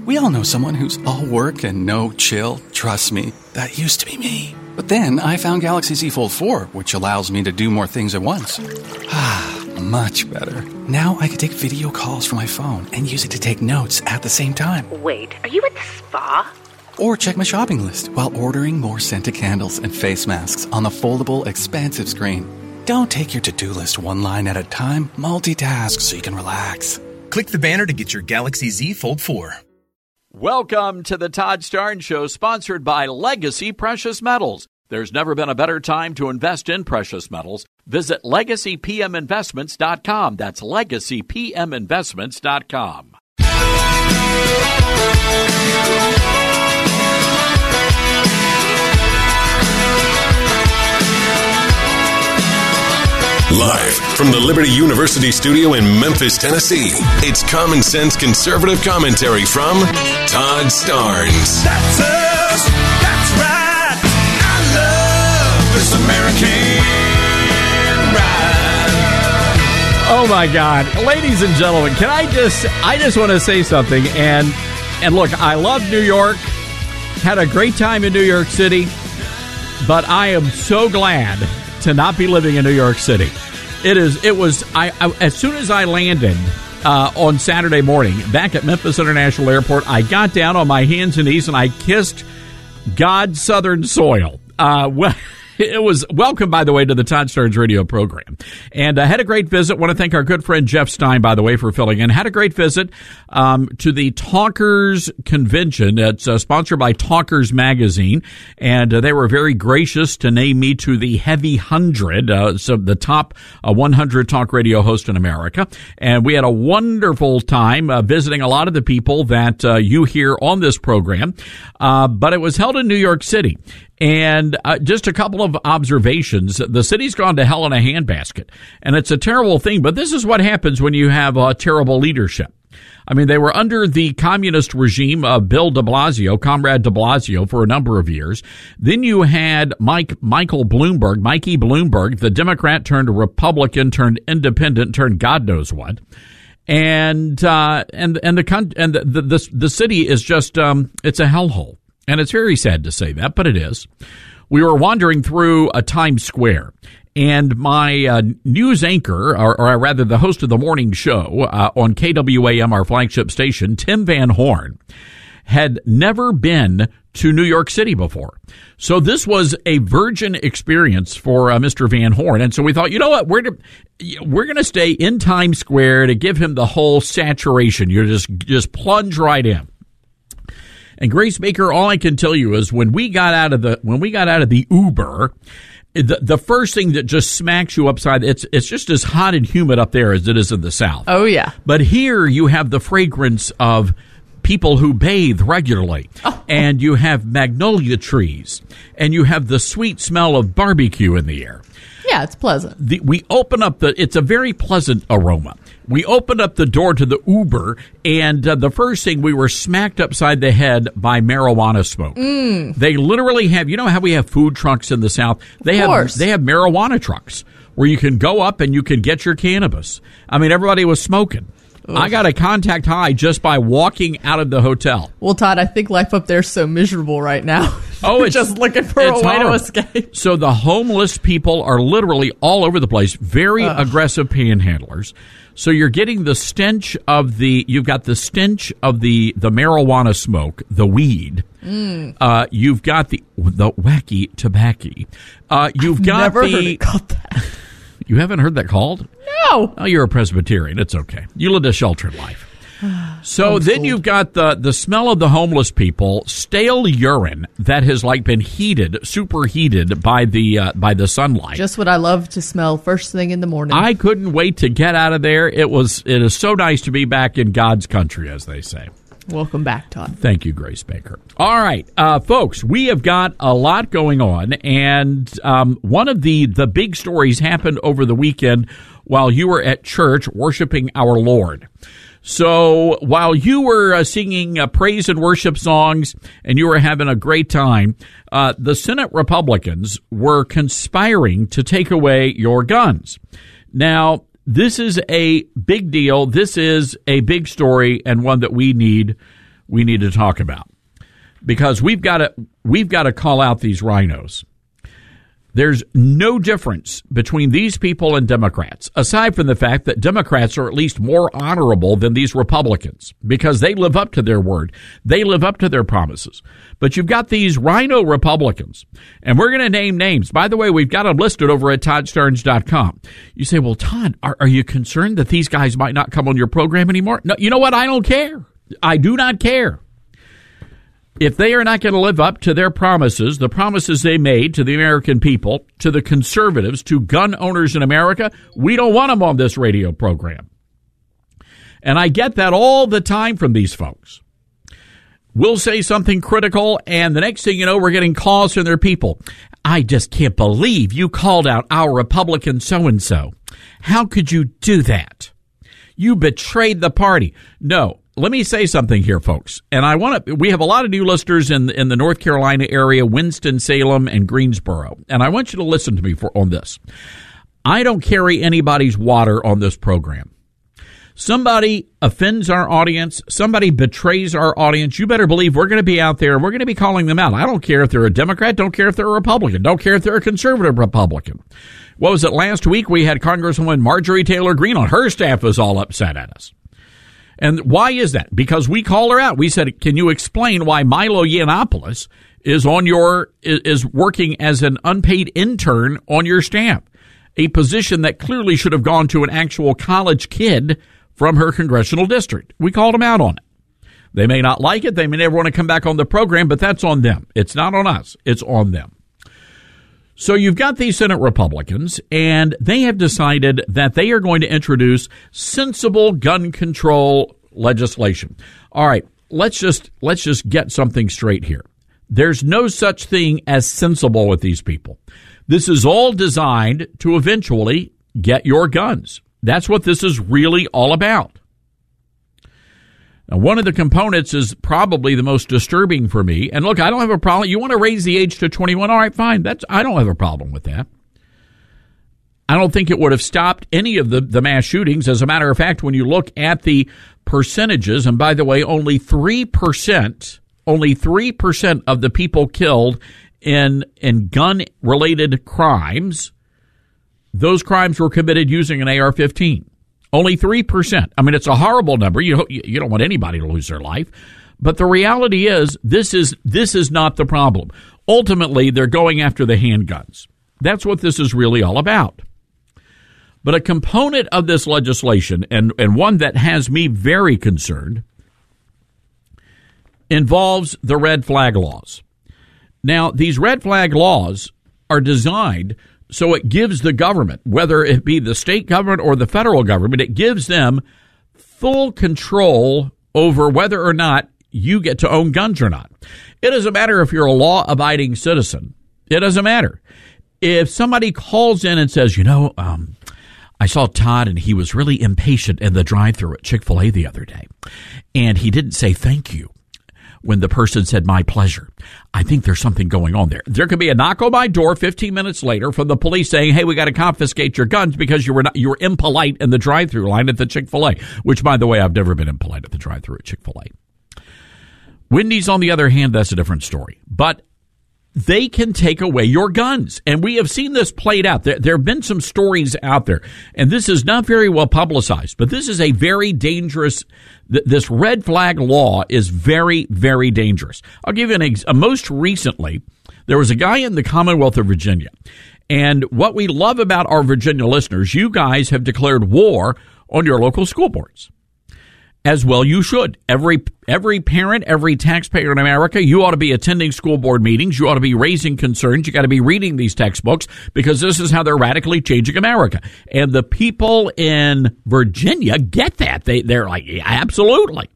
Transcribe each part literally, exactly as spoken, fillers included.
We all know someone who's all work and no chill. Trust me, that used to be me. But then I found Galaxy Z Fold four, which allows me to do more things at once. Ah, much better. Now I can take video calls from my phone and use it to take notes at the same time. Wait, are you at the spa? Or check my shopping list while ordering more scented candles and face masks on the foldable, expansive screen. Don't take your to-do list one line at a time. Multitask so you can relax. Click the banner to get your Galaxy Z Fold four. Welcome to the Todd Starnes Show, sponsored by Legacy Precious Metals. There's never been a better time to invest in precious metals. Visit legacy p m investments dot com. That's legacy p m investments dot com. Live from the Liberty University studio in Memphis, Tennessee, it's common sense conservative commentary from Todd Starnes. That's us. That's right. I love this American ride. Oh my God, ladies and gentlemen, can I just? I just want to say something. And and look, I love New York. Had a great time in New York City, but I am so glad to not be living in New York City. It is. It was. I, I as soon as I landed uh, on Saturday morning back at Memphis International Airport, I got down on my hands and knees and I kissed God's southern soil. Uh, well, it was welcome, by the way, to the Todd Starnes radio program. And I uh, had a great visit. Want to thank our good friend Jeff Stein, by the way, for filling in. Had a great visit um, to the Talkers Convention. It's uh, sponsored by Talkers Magazine. And uh, they were very gracious to name me to the Heavy Hundred, uh, so the top uh, one hundred talk radio host in America. And we had a wonderful time uh, visiting a lot of the people that uh, you hear on this program. Uh, but it was held in New York City. And uh, just a couple of observations. The city's gone to hell in a handbasket, and it's a terrible thing. But this is what happens when you have uh, terrible leadership. I mean, they were under the communist regime of Bill de Blasio, Comrade de Blasio, for a number of years. Then you had Mike Michael Bloomberg, Mikey Bloomberg, the Democrat turned Republican, turned independent, turned God knows what. And uh, and and the and the the, the, the city is just um, it's a hellhole. And it's very sad to say that, but it is. We were wandering through a Times Square, and my uh, news anchor, or, or rather the host of the morning show uh, on K W A M, our flagship station, Tim Van Horn, had never been to New York City before. So this was a virgin experience for uh, Mister Van Horn. And so we thought, you know what, we're to, we're going to stay in Times Square to give him the whole saturation. You just just plunge right in. And Grace Baker, all I can tell you is when we got out of the when we got out of the Uber, the the first thing that just smacks you upside, it's it's just as hot and humid up there as it is in the South. Oh yeah. But here you have the fragrance of people who bathe regularly, oh. and you have magnolia trees, and you have the sweet smell of barbecue in the air. Yeah, it's pleasant. The, we open up the, it's a very pleasant aroma. We opened up the door to the Uber, and uh, the first thing, we were smacked upside the head by marijuana smoke. Mm. They literally have, you know how we have food trucks in the South? They of course. have, they have marijuana trucks where you can go up and you can get your cannabis. I mean, everybody was smoking. Ugh. I got a contact high just by walking out of the hotel. Well, Todd, I think life up there is so miserable right now. Oh, it's just looking for a way horrible. to escape. So the homeless people are literally all over the place, very Ugh. aggressive panhandlers. So you're getting the stench of the, you've got the stench of the, the marijuana smoke, the weed. Mm. Uh, you've got the, the wacky tobacco. Uh, you've I've got never the, heard it called that. You haven't heard that called? No. Oh, you're a Presbyterian. It's okay. You lived a sheltered life. So then you've got the, the smell of the homeless people, stale urine that has like been heated, superheated by the uh, by the sunlight. Just what I love to smell first thing in the morning. I couldn't wait to get out of there. It was it is so nice to be back in God's country, as they say. Welcome back, Todd. Thank you, Grace Baker. All right, uh, folks, we have got a lot going on, and um, one of the, the big stories happened over the weekend while you were at church worshiping our Lord. So while you were uh, singing uh, praise and worship songs and you were having a great time, uh, the Senate Republicans were conspiring to take away your guns. Now, this is a big deal. This is a big story and one that we need we need to talk about, because we've got to we've got to call out these rhinos. There's no difference between these people and Democrats, aside from the fact that Democrats are at least more honorable than these Republicans because they live up to their word. They live up to their promises. But you've got these rhino Republicans, and we're going to name names. By the way, we've got them listed over at Todd Starnes dot com. You say, well, Todd, are, are you concerned that these guys might not come on your program anymore? No, you know what? I don't care. I do not care. If they are not going to live up to their promises, the promises they made to the American people, to the conservatives, to gun owners in America, we don't want them on this radio program. And I get that all the time from these folks. We'll say something critical, and the next thing you know, we're getting calls from their people. I just can't believe you called out our Republican so-and-so. How could you do that? You betrayed the party. No. Let me say something here, folks. And I want to, we have a lot of new listeners in, in the North Carolina area, Winston-Salem and Greensboro. And I want you to listen to me for, on this. I don't carry anybody's water on this program. Somebody offends our audience. Somebody betrays our audience. You better believe we're going to be out there and we're going to be calling them out. I don't care if they're a Democrat. Don't care if they're a Republican. Don't care if they're a conservative Republican. What was it last week? We had Congresswoman Marjorie Taylor Greene on. Her staff was all upset at us. And why is that? Because we called her out. We said, can you explain why Milo Yiannopoulos is on your, is working as an unpaid intern on your staff? A position that clearly should have gone to an actual college kid from her congressional district. We called them out on it. They may not like it. They may never want to come back on the program, but that's on them. It's not on us. It's on them. So you've got these Senate Republicans, and they have decided that they are going to introduce sensible gun control legislation. All right, let's just let's just get something straight here. There's no such thing as sensible with these people. This is all designed to eventually get your guns. That's what this is really all about. Now, one of the components is probably the most disturbing for me. And look, I don't have a problem. You want to raise the age to twenty-one? All right, fine. That's I don't have a problem with that. I don't think it would have stopped any of the, the mass shootings. As a matter of fact, when you look at the percentages, and by the way, only three percent, only three percent of the people killed in, in gun-related crimes, those crimes were committed using an A R fifteen. Only three percent. I mean, it's a horrible number. You you don't want anybody to lose their life. But the reality is, this is this is not the problem. Ultimately, they're going after the handguns. That's what this is really all about. But a component of this legislation, and, and one that has me very concerned, involves the red flag laws. Now, these red flag laws are designed so it gives the government, whether it be the state government or the federal government, it gives them full control over whether or not you get to own guns or not. It doesn't matter if you're a law-abiding citizen. It doesn't matter. If somebody calls in and says, you know, um, I saw Todd and he was really impatient in the drive-thru at Chick-fil-A the other day, and he didn't say thank you when the person said, my pleasure. I think there's something going on there. There could be a knock on my door fifteen minutes later from the police saying, hey, we got to confiscate your guns because you were not, you were impolite in the drive-thru line at the Chick-fil-A, which, by the way, I've never been impolite at the drive-thru at Chick-fil-A. Wendy's, on the other hand, that's a different story. But they can take away your guns. And we have seen this played out. There, there have been some stories out there, and this is not very well publicized, but this is a very dangerous, th- this red flag law is very, very dangerous. I'll give you an ex- uh, most recently, there was a guy in the Commonwealth of Virginia. And what we love about our Virginia listeners, you guys have declared war on your local school boards. As well you should. Every every parent, every taxpayer in America, you ought to be attending school board meetings. You ought to be raising concerns. You got to be reading these textbooks because this is how they're radically changing America. And the people in Virginia get that. They, they're like, yeah, absolutely.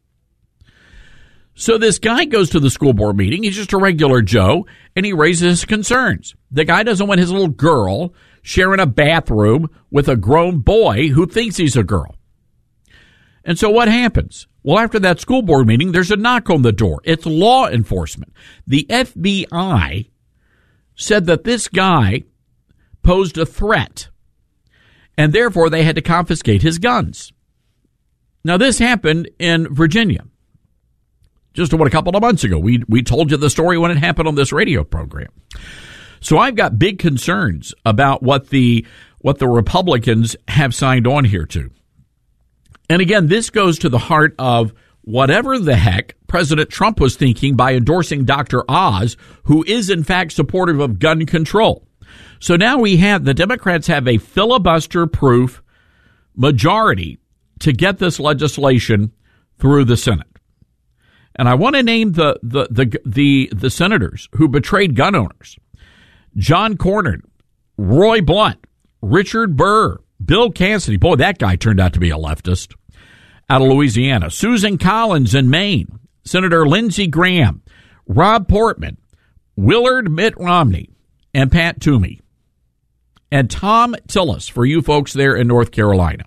So this guy goes to the school board meeting. He's just a regular Joe, and he raises concerns. The guy doesn't want his little girl sharing a bathroom with a grown boy who thinks he's a girl. And so what happens? Well, after that school board meeting, there's a knock on the door. It's law enforcement. The F B I said that this guy posed a threat, and therefore they had to confiscate his guns. Now, this happened in Virginia. Just what, a couple of months ago. We we told you the story when it happened on this radio program. So I've got big concerns about what the what the Republicans have signed on here to. And again, this goes to the heart of whatever the heck President Trump was thinking by endorsing Doctor Oz, who is in fact supportive of gun control. So now we have, the Democrats have a filibuster-proof majority to get this legislation through the Senate. And I want to name the the the the, the senators who betrayed gun owners. John Cornyn, Roy Blunt, Richard Burr, Bill Cassidy. Boy, that guy turned out to be a leftist. Out of Louisiana. Susan Collins in Maine. Senator Lindsey Graham, Rob Portman, Willard Mitt Romney, and Pat Toomey. And Tom Tillis for you folks there in North Carolina.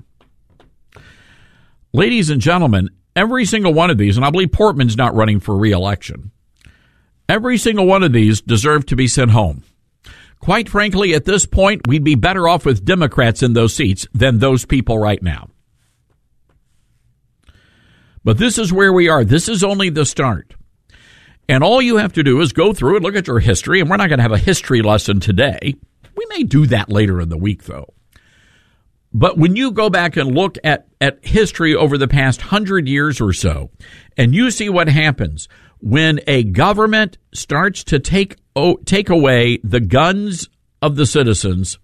Ladies and gentlemen, every single one of these, and I believe Portman's not running for re-election, every single one of these deserve to be sent home. Quite frankly, at this point, we'd be better off with Democrats in those seats than those people right now. But this is where we are. This is only the start. And all you have to do is go through and look at your history, and we're not going to have a history lesson today. We may do that later in the week, though. But when you go back and look at, at history over the past hundred years or so, and you see what happens when a government starts to take oh, take away the guns of the citizens,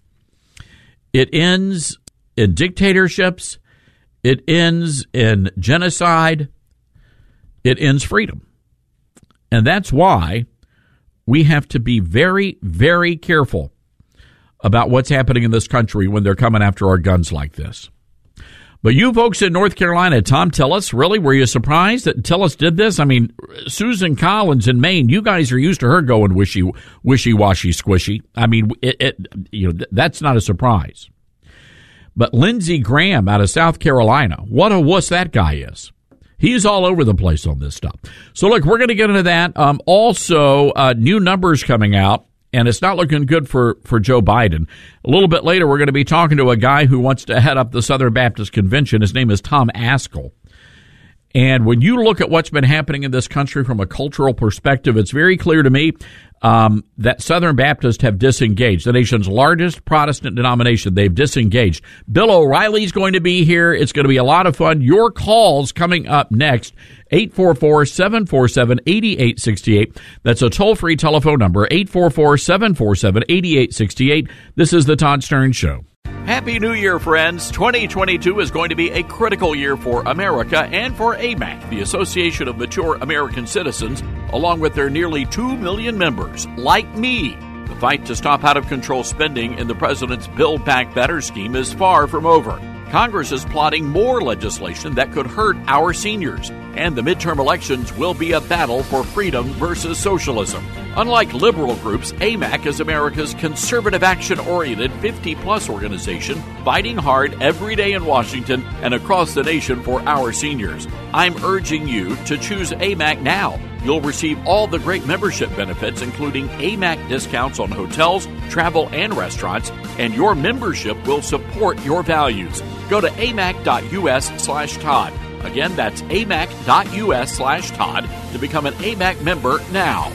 it ends in dictatorships, it ends in genocide, it ends freedom. And that's why we have to be very, very careful about what's happening in this country when they're coming after our guns like this. But you folks in North Carolina, Tom Tillis, really, were you surprised that Tillis did this? I mean, Susan Collins in Maine, you guys are used to her going wishy, wishy-washy, squishy. I mean, it, it, you know, that's not a surprise. But Lindsey Graham out of South Carolina, what a wuss that guy is. He's all over the place on this stuff. So, look, we're going to get into that. Um, also, uh, new numbers coming out. And it's not looking good for, for Joe Biden. A little bit later, we're going to be talking to a guy who wants to head up the Southern Baptist Convention. His name is Tom Ascol. And when you look at what's been happening in this country from a cultural perspective, it's very clear to me um, that Southern Baptists have disengaged. The nation's largest Protestant denomination, they've disengaged. Bill O'Reilly's going to be here. It's going to be a lot of fun. Your calls coming up next. eight four four, seven four seven, eight eight six eight. That's a toll-free telephone number, eight four four, seven four seven, eight eight six eight. This is the Todd Stern Show. Happy New Year, friends. twenty twenty-two is going to be a critical year for America and for A M A C, the Association of Mature American Citizens, along with their nearly two million members, like me. The fight to stop out-of-control spending in the president's Build Back Better scheme is far from over. Congress is plotting more legislation that could hurt our seniors, and the midterm elections will be a battle for freedom versus socialism. Unlike liberal groups, A M A C is America's conservative, action-oriented fifty-plus organization fighting hard every day in Washington and across the nation for our seniors. I'm urging you to choose A M A C now. You'll receive all the great membership benefits, including A M A C discounts on hotels, travel, and restaurants, and your membership will support your values. Go to amac.us slash Todd. Again, that's amac.us slash Todd to become an A M A C member now.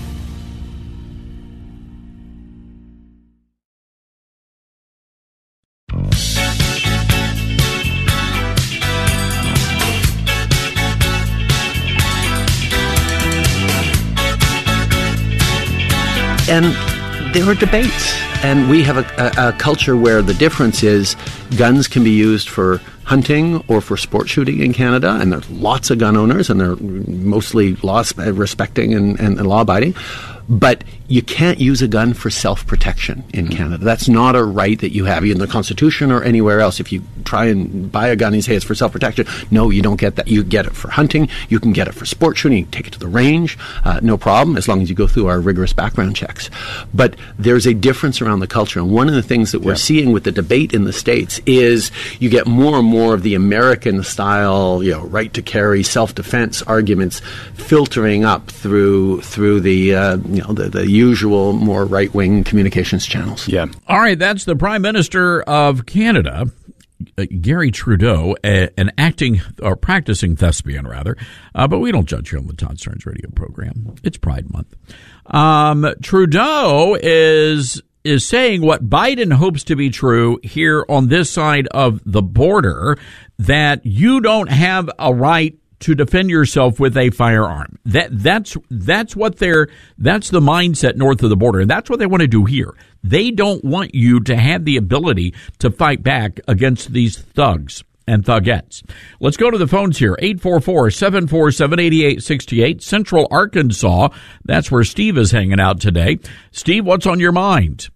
And there are debates, and we have a, a, a culture where the difference is guns can be used for hunting or for sport shooting in Canada, and there's lots of gun owners, and they're mostly law-respecting and, and, and law-abiding. But you can't use a gun for self-protection in Canada. That's not a right that you have in the Constitution or anywhere else. If you try and buy a gun and say it's for self-protection, no, you don't get that. You get it for hunting. You can get it for sport shooting. You can take it to the range, uh, no problem, as long as you go through our rigorous background checks. But there's a difference around the culture. And one of the things that we're yeah. seeing with the debate in the States is you get more and more of the American-style, you know, right to carry, self-defense arguments filtering up through through the uh, you know the, the usual more right-wing communications channels. Yeah. All right, that's the Prime Minister of Canada. uh, Gary Trudeau, a, an acting or practicing thespian, rather, uh, but we don't judge here on the Todd Starnes radio program. It's Pride Month. Um, Trudeau is is saying what Biden hopes to be true here on this side of the border, that you don't have a right to defend yourself with a firearm. That that's that's what they're that's the mindset north of the border, and that's what they want to do here. They don't want you to have the ability to fight back against these thugs and thugettes. Let's go to the phones here. eight four four, seven four seven, eight eight six eight, Central Arkansas. That's where Steve is hanging out today. Steve, what's on your mind?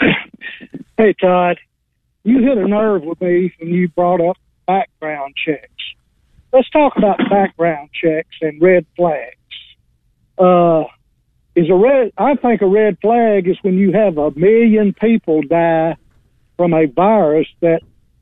Hey, Todd, you hit a nerve with me when you brought up background checks. Let's talk about background checks and red flags. Uh, is a red? I think a red flag is when you have a million people die from a virus that,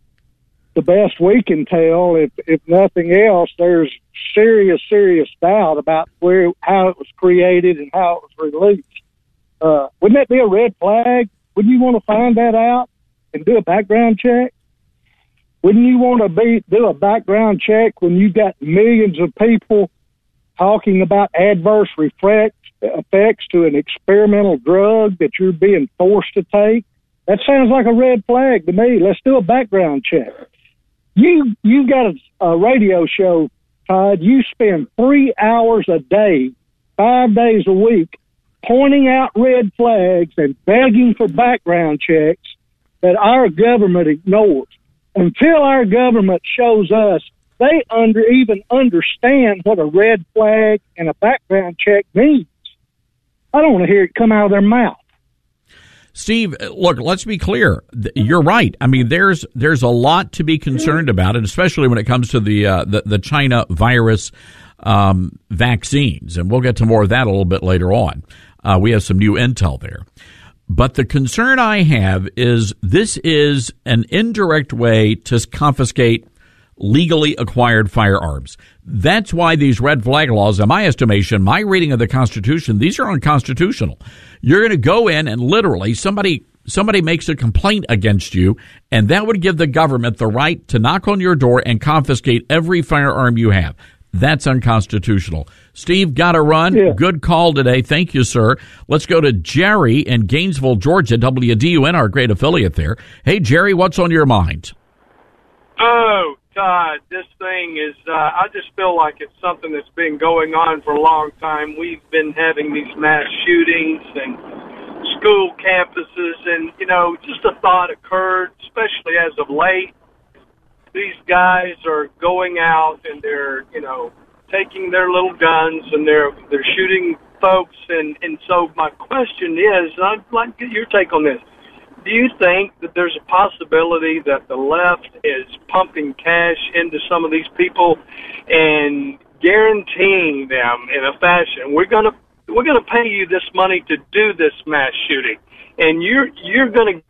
the best we can tell, if if nothing else, there's serious, serious doubt about where how it was created and how it was released. Uh, wouldn't that be a red flag? Wouldn't you want to find that out and do a background check? Wouldn't you want to be do a background check when you've got millions of people talking about adverse reflect, effects to an experimental drug that you're being forced to take? That sounds like a red flag to me. Let's do a background check. You you got a, a radio show, Todd. You spend three hours a day, five days a week, pointing out red flags and begging for background checks that our government ignores. Until our government shows us they under even understand what a red flag and a background check means, I don't want to hear it come out of their mouth. Steve, look, let's be clear. You're right. I mean, there's there's a lot to be concerned about, and especially when it comes to the uh, the, the China virus um, vaccines. And we'll get to more of that a little bit later on. Uh, we have some new intel there. But the concern I have is this is an indirect way to confiscate legally acquired firearms. That's why these red flag laws, in my estimation, my reading of the Constitution, these are unconstitutional. You're going to go in and literally somebody somebody makes a complaint against you, and that would give the government the right to knock on your door and confiscate every firearm you have. That's unconstitutional. Steve, got to run. Yeah. Good call today. Thank you, sir. Let's go to Jerry in Gainesville, Georgia, W D U N, our great affiliate there. Hey, Jerry, what's on your mind? Oh, Todd, this thing is, uh, I just feel like it's something that's been going on for a long time. We've been having these mass shootings and school campuses, and, you know, just a thought occurred, especially as of late. These guys are going out and they're, you know, taking their little guns and they're they're shooting folks. And, and so my question is, and I'd like to get your take on this. Do you think that there's a possibility that the left is pumping cash into some of these people and guaranteeing them in a fashion, we're gonna we're gonna pay you this money to do this mass shooting, and you're you're gonna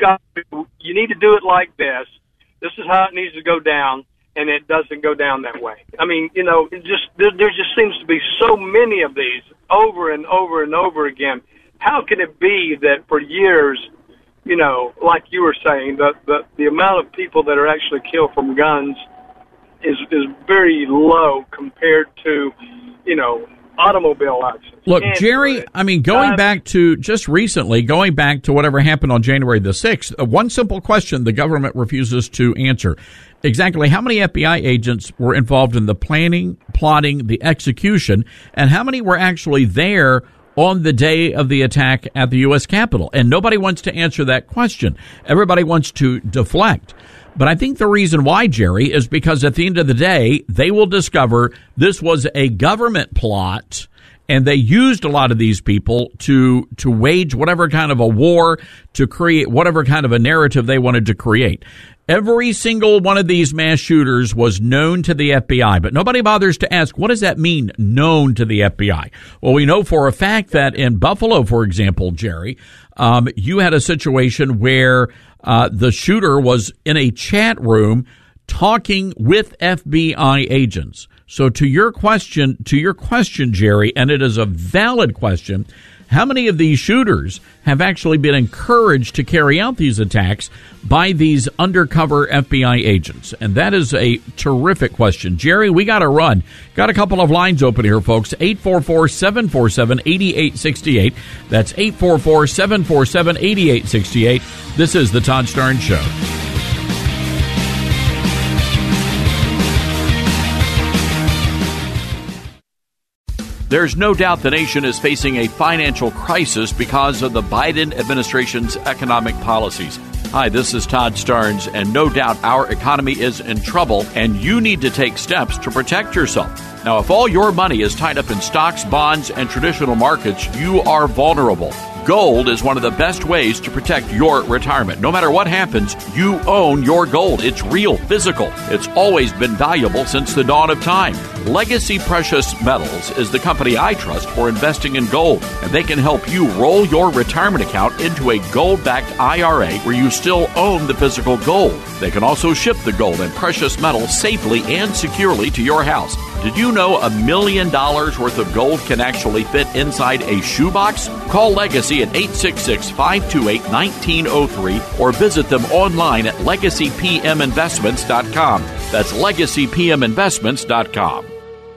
you need to do it like this. This is how it needs to go down, and it doesn't go down that way. I mean, you know, it just there, there just seems to be so many of these over and over and over again. How can it be that for years, you know, like you were saying, the the, the amount of people that are actually killed from guns is is very low compared to, you know, automobile accidents? Look, Jerry, I mean, going uh, back to just recently, going back to whatever happened on January the sixth, one simple question the government refuses to answer. Exactly how many F B I agents were involved in the planning, plotting, the execution, and how many were actually there on the day of the attack at the U S Capitol? And nobody wants to answer that question. Everybody wants to deflect. But I think the reason why, Jerry, is because at the end of the day, they will discover this was a government plot, and they used a lot of these people to to wage whatever kind of a war, to create whatever kind of a narrative they wanted to create. Every single one of these mass shooters was known to the F B I, but nobody bothers to ask, what does that mean, known to the F B I? Well, we know for a fact that in Buffalo, for example, Jerry, um, you had a situation where uh, the shooter was in a chat room talking with F B I agents. So to your question, to your question, Jerry, and it is a valid question, how many of these shooters have actually been encouraged to carry out these attacks by these undercover F B I agents? And that is a terrific question. Jerry, we got to run. Got a couple of lines open here, folks. eight four four, seven four seven, eight eight six eight. That's eight four four, seven four seven, eight eight six eight. This is The Todd Starnes Show. There's no doubt the nation is facing a financial crisis because of the Biden administration's economic policies. Hi, this is Todd Starnes, and no doubt our economy is in trouble, and you need to take steps to protect yourself. Now, if all your money is tied up in stocks, bonds, and traditional markets, you are vulnerable. Gold is one of the best ways to protect your retirement. No matter what happens, you own your gold. It's real, physical. It's always been valuable since the dawn of time. Legacy Precious Metals is the company I trust for investing in gold, and they can help you roll your retirement account into a gold-backed I R A where you still own the physical gold. They can also ship the gold and precious metals safely and securely to your house. Did you know a million dollars worth of gold can actually fit inside a shoebox? Call Legacy at eight six six, five two eight, one nine zero three or visit them online at legacy p m investments dot com. That's legacy p m investments dot com.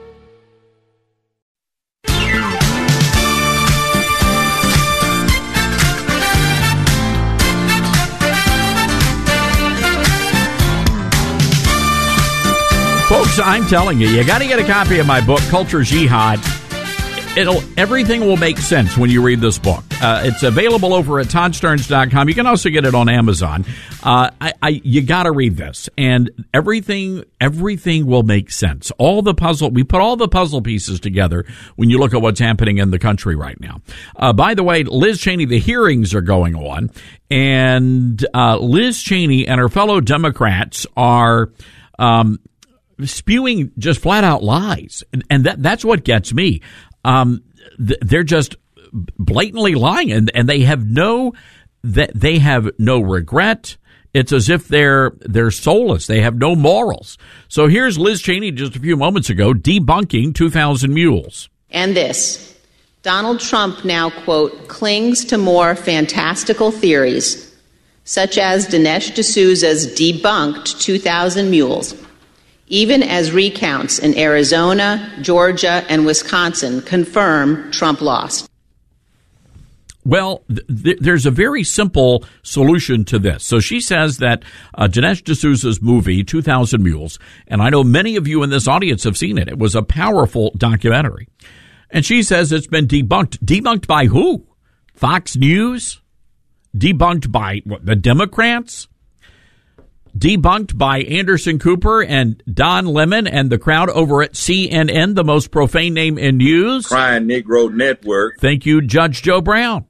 Folks, I'm telling you, you got to get a copy of my book, Culture Jihad. It'll everything will make sense when you read this book. Uh, it's available over at todd starnes dot com. You can also get it on Amazon. Uh, I, I, you got to read this, and everything everything will make sense. All the puzzle we put all the puzzle pieces together when you look at what's happening in the country right now. Uh, by the way, Liz Cheney, the hearings are going on, and uh, Liz Cheney and her fellow Democrats are Um, spewing just flat out lies. And, and that that's what gets me. Um, th- they're just blatantly lying, and, and they have no, that they have no regret. It's as if they're, they're soulless. They have no morals. So here's Liz Cheney just a few moments ago debunking two thousand Mules. And this, Donald Trump now, quote, clings to more fantastical theories, such as Dinesh D'Souza's debunked two thousand Mules, even as recounts in Arizona, Georgia, and Wisconsin confirm Trump lost. Well, th- there's a very simple solution to this. So she says that uh, Dinesh D'Souza's movie, two thousand Mules, and I know many of you in this audience have seen it. It was a powerful documentary. And she says it's been debunked. Debunked by who? Fox News? Debunked by what, the Democrats? Debunked by Anderson Cooper and Don Lemon and the crowd over at C N N, the most profane name in news. Crying Negro Network. Thank you, Judge Joe Brown.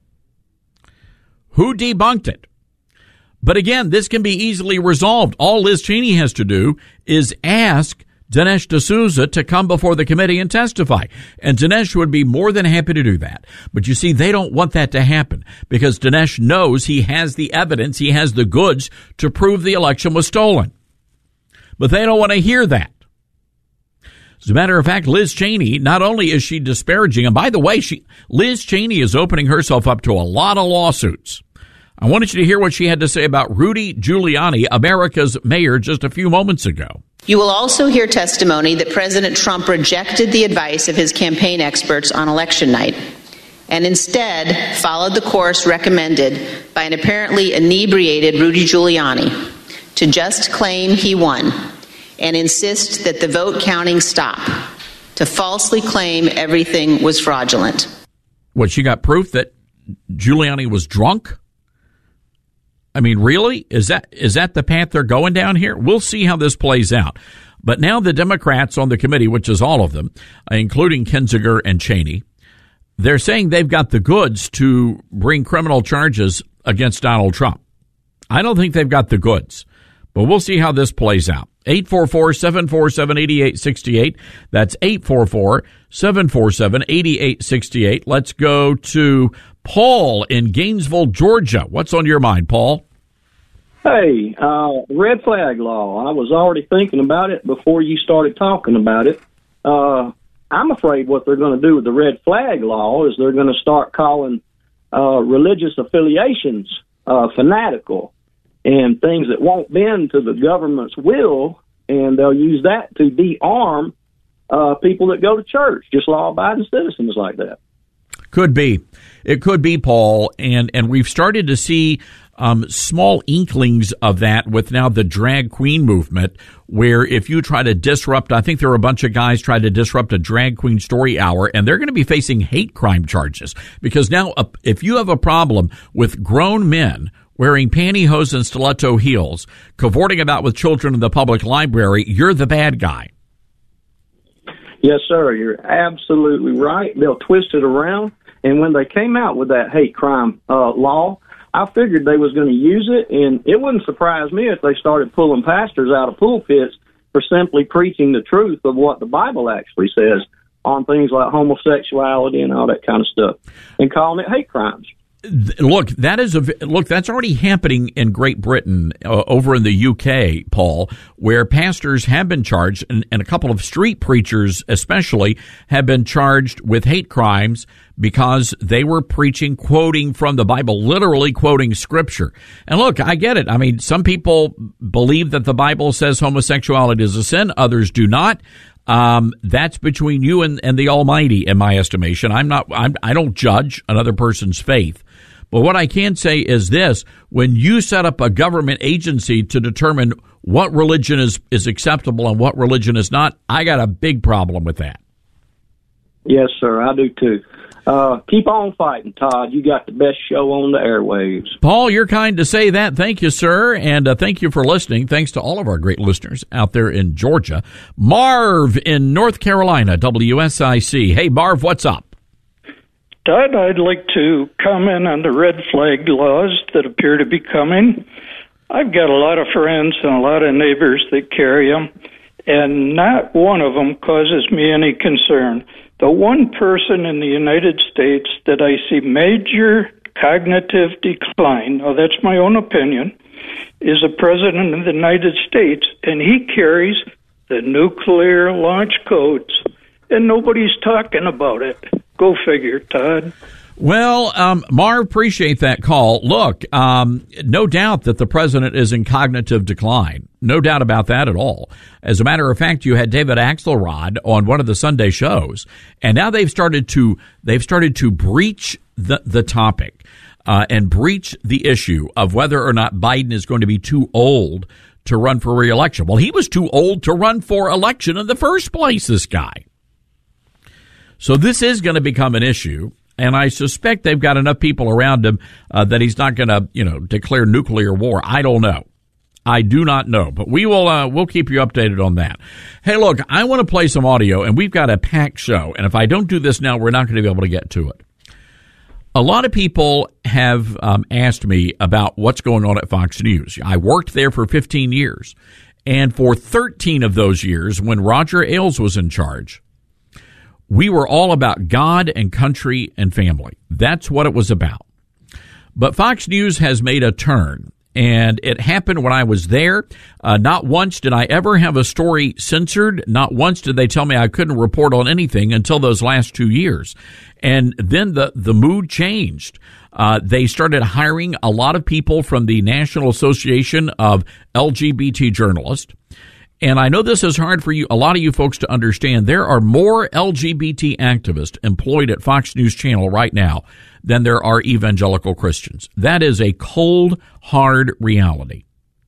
Who debunked it? But again, this can be easily resolved. All Liz Cheney has to do is ask Dinesh D'Souza to come before the committee and testify. And Dinesh would be more than happy to do that. But you see, they don't want that to happen because Dinesh knows he has the evidence, he has the goods to prove the election was stolen. But they don't want to hear that. As a matter of fact, Liz Cheney, not only is she disparaging, and by the way, she Liz Cheney is opening herself up to a lot of lawsuits. I wanted you to hear what she had to say about Rudy Giuliani, America's mayor, just a few moments ago. You will also hear testimony that President Trump rejected the advice of his campaign experts on election night and instead followed the course recommended by an apparently inebriated Rudy Giuliani to just claim he won and insist that the vote counting stop, to falsely claim everything was fraudulent. What, she got proof that Giuliani was drunk? I mean, really? Is that is that the path they're going down here? We'll see how this plays out. But now the Democrats on the committee, which is all of them, including Kinzinger and Cheney, they're saying they've got the goods to bring criminal charges against Donald Trump. I don't think they've got the goods, but we'll see how this plays out. eight four four, seven four seven, eight eight six eight. That's eight four four, seven four seven, eight eight six eight. Let's go to Paul in Gainesville, Georgia. What's on your mind, Paul? Hey, uh, red flag law. I was already thinking about it before you started talking about it. Uh, I'm afraid what they're going to do with the red flag law is they're going to start calling uh, religious affiliations uh, fanatical and things that won't bend to the government's will, and they'll use that to de-arm uh, people that go to church, just law-abiding citizens like that. Could be. It could be, Paul, and, and we've started to see um, small inklings of that with now the drag queen movement, where if you try to disrupt, I think there were a bunch of guys trying to disrupt a drag queen story hour, and they're going to be facing hate crime charges. Because now, uh, if you have a problem with grown men wearing pantyhose and stiletto heels, cavorting about with children in the public library, you're the bad guy. Yes, sir. You're absolutely right. They'll twist it around. And when they came out with that hate crime uh, law, I figured they was going to use it, and it wouldn't surprise me if they started pulling pastors out of pulpits for simply preaching the truth of what the Bible actually says on things like homosexuality and all that kind of stuff, and calling it hate crimes. Look, that is a look. That's already happening in Great Britain, uh, over in the U K, Paul, where pastors have been charged, and, and a couple of street preachers, especially, have been charged with hate crimes because they were preaching, quoting from the Bible, literally quoting Scripture. And look, I get it. I mean, some people believe that the Bible says homosexuality is a sin; others do not. Um, that's between you and, and the Almighty, in my estimation. I'm not. I'm, I don't judge another person's faith. But what I can say is this: when you set up a government agency to determine what religion is, is acceptable and what religion is not, I got a big problem with that. Yes, sir, I do too. Uh, keep on fighting, Todd. You got the best show on the airwaves. Paul, you're kind to say that. Thank you, sir. And uh, thank you for listening. Thanks to all of our great listeners out there in Georgia. Marv in North Carolina, W S I C. Hey, Marv, what's up? Todd, I'd like to comment on the red flag laws that appear to be coming. I've got a lot of friends and a lot of neighbors that carry them, and not one of them causes me any concern. The one person in the United States that I see major cognitive decline, now that's my own opinion, is the President of the United States, and he carries the nuclear launch codes, and nobody's talking about it. Go figure, Todd. Well, um, Marv, appreciate that call. Look, um, no doubt that the president is in cognitive decline. No doubt about that at all. As a matter of fact, you had David Axelrod on one of the Sunday shows, and now they've started to they've started to breach the the topic uh, and breach the issue of whether or not Biden is going to be too old to run for re-election. Well, he was too old to run for election in the first place, this guy. So this is going to become an issue, and I suspect they've got enough people around him uh, that he's not going to, you know, declare nuclear war. I don't know. I do not know, but we will uh, we'll keep you updated on that. Hey, look, I want to play some audio, and we've got a packed show, and if I don't do this now, we're not going to be able to get to it. A lot of people have um, asked me about what's going on at Fox News. I worked there for fifteen years, and for thirteen of those years, when Roger Ailes was in charge, we were all about God and country and family. That's what it was about. But Fox News has made a turn, and it happened when I was there. Uh, not once did I ever have a story censored. Not once did they tell me I couldn't report on anything until those last two years. And then the, the mood changed. Uh, they started hiring a lot of people from the National Association of L G B T Journalists. And I know this is hard for you, a lot of you folks to understand. There are more L G B T activists employed at Fox News Channel right now than there are evangelical Christians. That is a cold, hard reality.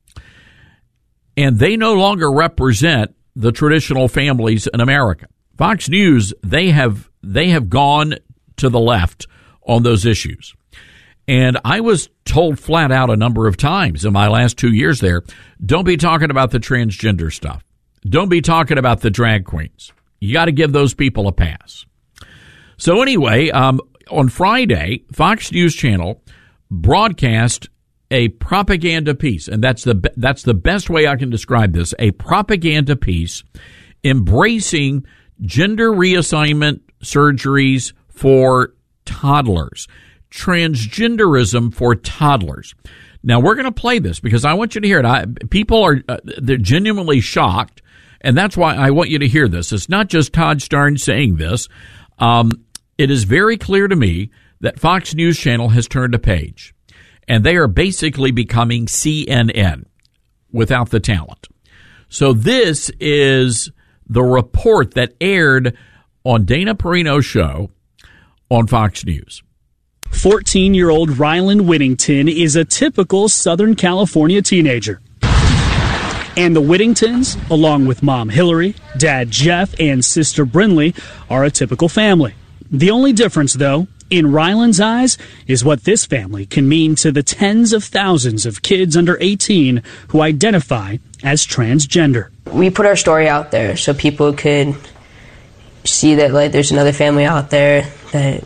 And they no longer represent the traditional families in America. Fox News, they have they have gone to the left on those issues. And I was told flat out a number of times in my last two years there, don't be talking about the transgender stuff. Don't be talking about the drag queens. You got to give those people a pass. So anyway, um, on Friday, Fox News Channel broadcast a propaganda piece, and that's the that's the best way I can describe this, a propaganda piece embracing gender reassignment surgeries for toddlers. Transgenderism for toddlers. Now, we're going to play this because I want you to hear it. I, people are uh, they're genuinely shocked, and that's why I want you to hear this. It's not just Todd Starnes saying this. Um, it is very clear to me that Fox News Channel has turned a page, and they are basically becoming C N N without the talent. So this is the report that aired on Dana Perino's show on Fox News. fourteen-year-old Ryland Whittington is a typical Southern California teenager. And the Whittingtons, along with mom Hillary, dad Jeff, and sister Brinley, are a typical family. The only difference, though, in Ryland's eyes, is what this family can mean to the tens of thousands of kids under eighteen who identify as transgender. We put our story out there so people could see that, like, there's another family out there that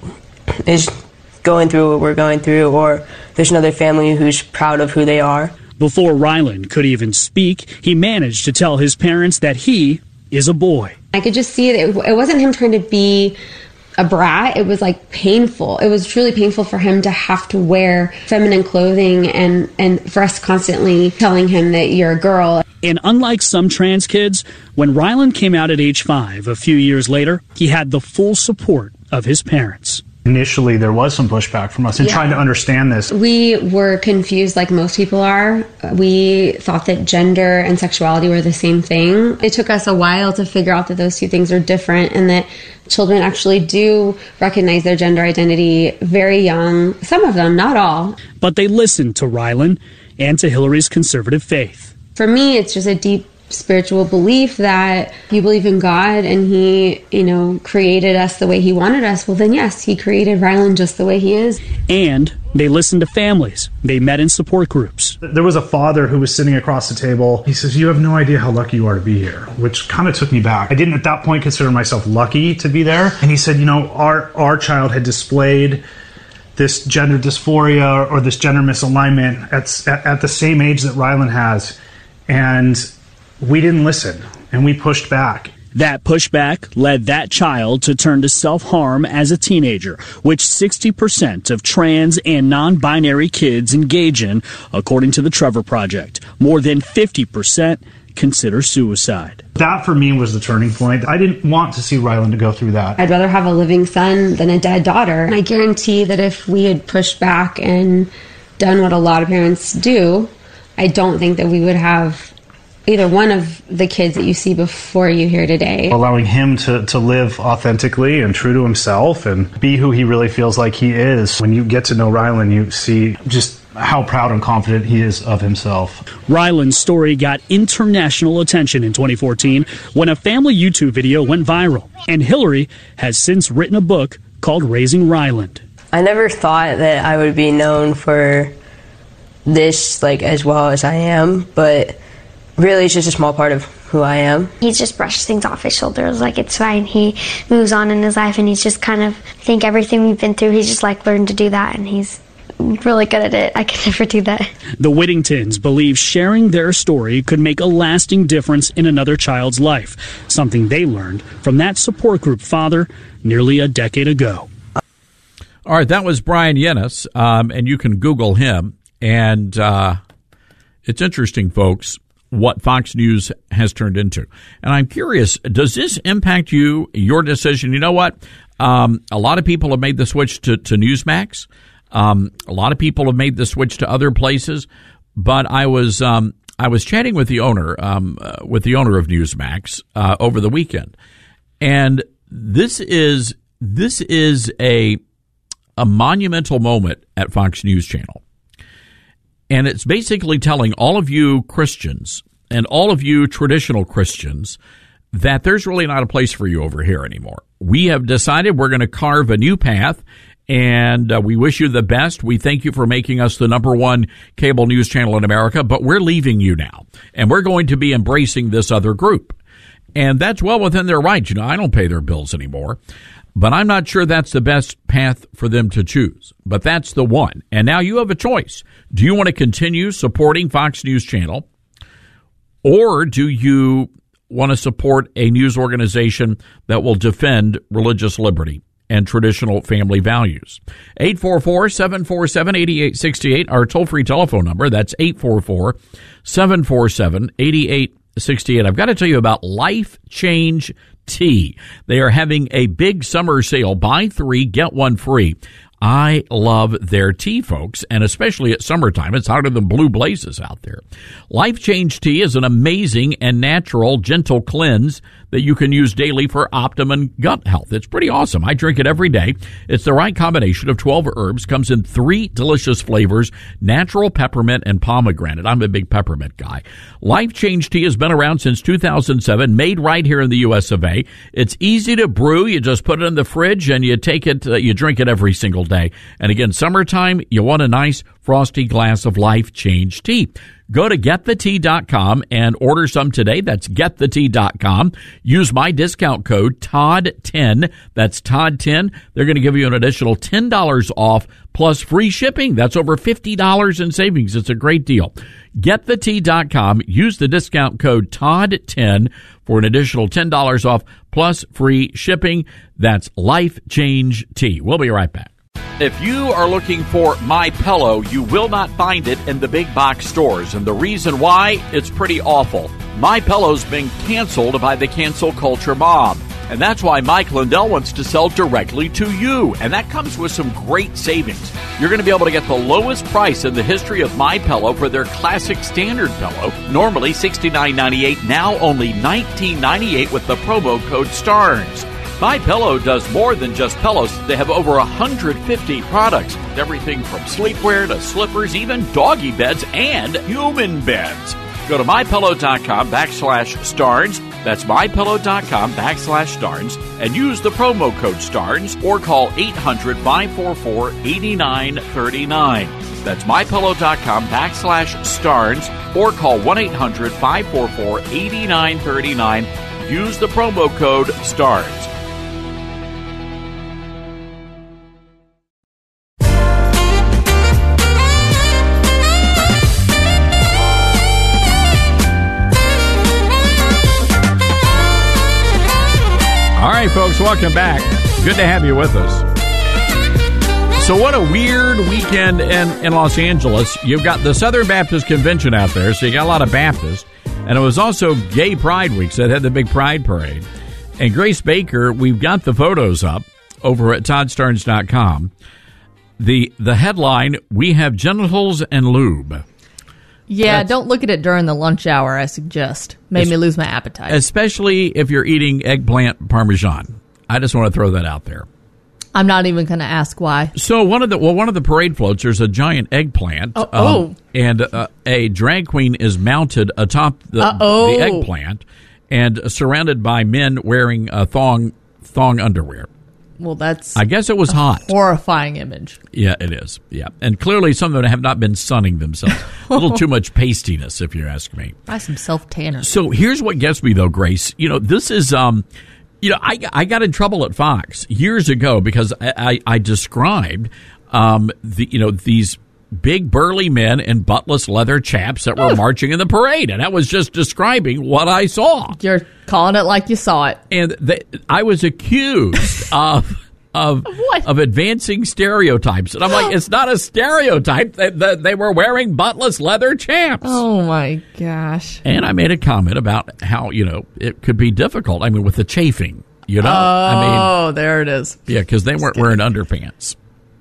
is going through what we're going through, or there's another family who's proud of who they are. Before Ryland could even speak, he managed to tell his parents that he is a boy. I could just see that it wasn't him trying to be a brat. It was like painful. It was truly painful for him to have to wear feminine clothing and, and for us constantly telling him that you're a girl. And unlike some trans kids, when Ryland came out at age five, a few years later, he had the full support of his parents. Initially, there was some pushback from us in Yeah. trying to understand this. We were confused like most people are. We thought that gender and sexuality were the same thing. It took us a while to figure out that those two things are different and that children actually do recognize their gender identity very young. Some of them, not all. But they listened to Ryland and to Hillary's conservative faith. For me, it's just a deep spiritual belief that you believe in God and he, you know, created us the way he wanted us. Well, then yes, he created Ryland just the way he is. And they listened to families. They met in support groups. There was a father who was sitting across the table. He says, "You have no idea how lucky you are to be here," which kind of took me back. I didn't at that point consider myself lucky to be there. And he said, you know, our, our child had displayed this gender dysphoria or this gender misalignment at, at, at the same age that Ryland has. And we didn't listen, and we pushed back. That pushback led that child to turn to self-harm as a teenager, which sixty percent of trans and non-binary kids engage in, according to the Trevor Project. More than fifty percent consider suicide. That, for me, was the turning point. I didn't want to see Ryland to go through that. I'd rather have a living son than a dead daughter. I guarantee that if we had pushed back and done what a lot of parents do, I don't think that we would have either one of the kids that you see before you here today. Allowing him to, to live authentically and true to himself and be who he really feels like he is. When you get to know Ryland, you see just how proud and confident he is of himself. Ryland's story got international attention in twenty fourteen when a family YouTube video went viral. And Hillary has since written a book called Raising Ryland. I never thought that I would be known for this, like, as well as I am, but really it's just a small part of who I am. He just brushes things off his shoulders like it's fine. He moves on in his life, and he's just kind of, I think everything we've been through, he's just like learned to do that, and he's really good at it. I could never do that. The Whittingtons believe sharing their story could make a lasting difference in another child's life, something they learned from that support group father nearly a decade ago. All right, that was Brian Yennis, um, and you can Google him. And uh, it's interesting, folks, what Fox News has turned into. And I'm curious, does this impact you, your decision? You know what? Um, a lot of people have made the switch to, to Newsmax. Um, a lot of people have made the switch to other places. But I was um, I was chatting with the owner um, uh, with the owner of Newsmax uh, over the weekend, and this is this is a a monumental moment at Fox News Channel. And it's basically telling all of you Christians and all of you traditional Christians that there's really not a place for you over here anymore. We have decided we're going to carve a new path, and uh, we wish you the best. We thank you for making us the number one cable news channel in America, but we're leaving you now, and we're going to be embracing this other group. And that's well within their rights. You know, I don't pay their bills anymore. But I'm not sure that's the best path for them to choose. But that's the one. And now you have a choice. Do you want to continue supporting Fox News Channel? Or do you want to support a news organization that will defend religious liberty and traditional family values. eight four four, seven four seven, eight eight six eight, our toll-free telephone number. That's eight four four, seven four seven, eight eight six eight. I've got to tell you about Life Change Tea. They are having a big summer sale. Buy three, get one free. I love their tea, folks, and especially at summertime. It's hotter than blue blazes out there. Life Change Tea is an amazing and natural, gentle cleanse that you can use daily for optimum gut health. It's pretty awesome. I drink it every day. It's the right combination of twelve herbs, comes in three delicious flavors, natural peppermint and pomegranate. I'm a big peppermint guy. Life Change Tea has been around since two thousand seven, made right here in the U S of A. It's easy to brew. You just put it in the fridge and you take it, uh, you drink it every single day. And again, summertime, you want a nice frosty glass of Life Change Tea. Go to get the tea dot com and order some today. That's get the tea dot com. Use my discount code Todd ten. That's Todd ten. They're going to give you an additional ten dollars off plus free shipping. That's over fifty dollars in savings. It's a great deal. get the tea dot com. Use the discount code Todd ten for an additional ten dollars off plus free shipping. That's Life Change Tea. We'll be right back. If you are looking for MyPillow, you will not find it in the big box stores. And the reason why, it's pretty awful. MyPillow's been canceled by the cancel culture mob. And that's why Mike Lindell wants to sell directly to you. And that comes with some great savings. You're going to be able to get the lowest price in the history of MyPillow for their classic standard pillow. Normally sixty-nine ninety-eight, now only nineteen ninety-eight with the promo code STARNS. MyPillow does more than just pillows. They have over one hundred fifty products. Everything from sleepwear to slippers, even doggy beds and human beds. Go to MyPillow.com backslash Starnes. That's MyPillow.com backslash Starnes. And use the promo code Starnes or call eight hundred, five four four, eight nine three nine. That's MyPillow.com backslash Starnes or call one eight hundred, five four four, eight nine three nine. Use the promo code Starnes. All right, folks, welcome back. Good to have you with us. So what a weird weekend in, in Los Angeles. You've got the Southern Baptist Convention out there, so you got a lot of Baptists. And it was also Gay Pride Week, so they had the big Pride Parade. And Grace Baker, we've got the photos up over at Todd Starnes dot com. The, the headline, we have genitals and lube. Yeah, That's, don't look at it during the lunch hour, I suggest. Made me lose my appetite. Especially if you're eating eggplant parmesan. I just want to throw that out there. I'm not even going to ask why. So one of the well, one of the parade floats, there's a giant eggplant. Oh, um, oh. And uh, a drag queen is mounted atop the, the eggplant and surrounded by men wearing uh, thong thong underwear. Well, that's I guess it was a hot. Horrifying image. Yeah, it is. Yeah. And clearly some of them have not been sunning themselves. A little too much pastiness, if you ask me. Buy some self-tanner. So here's what gets me, though, Grace. You know, this is, um, you know, I, I got in trouble at Fox years ago because I, I, I described, um, the, you know, these big burly men in buttless leather chaps that were marching in the parade. And that was just describing what I saw. You're calling it like you saw it. And they, I was accused of of what? of advancing stereotypes. And I'm like, it's not a stereotype. They, they, they were wearing buttless leather chaps. Oh, my gosh. And I made a comment about how, you know, it could be difficult. I mean, with the chafing, you know. Oh, I mean, there it is. Yeah, because they weren't wearing underpants.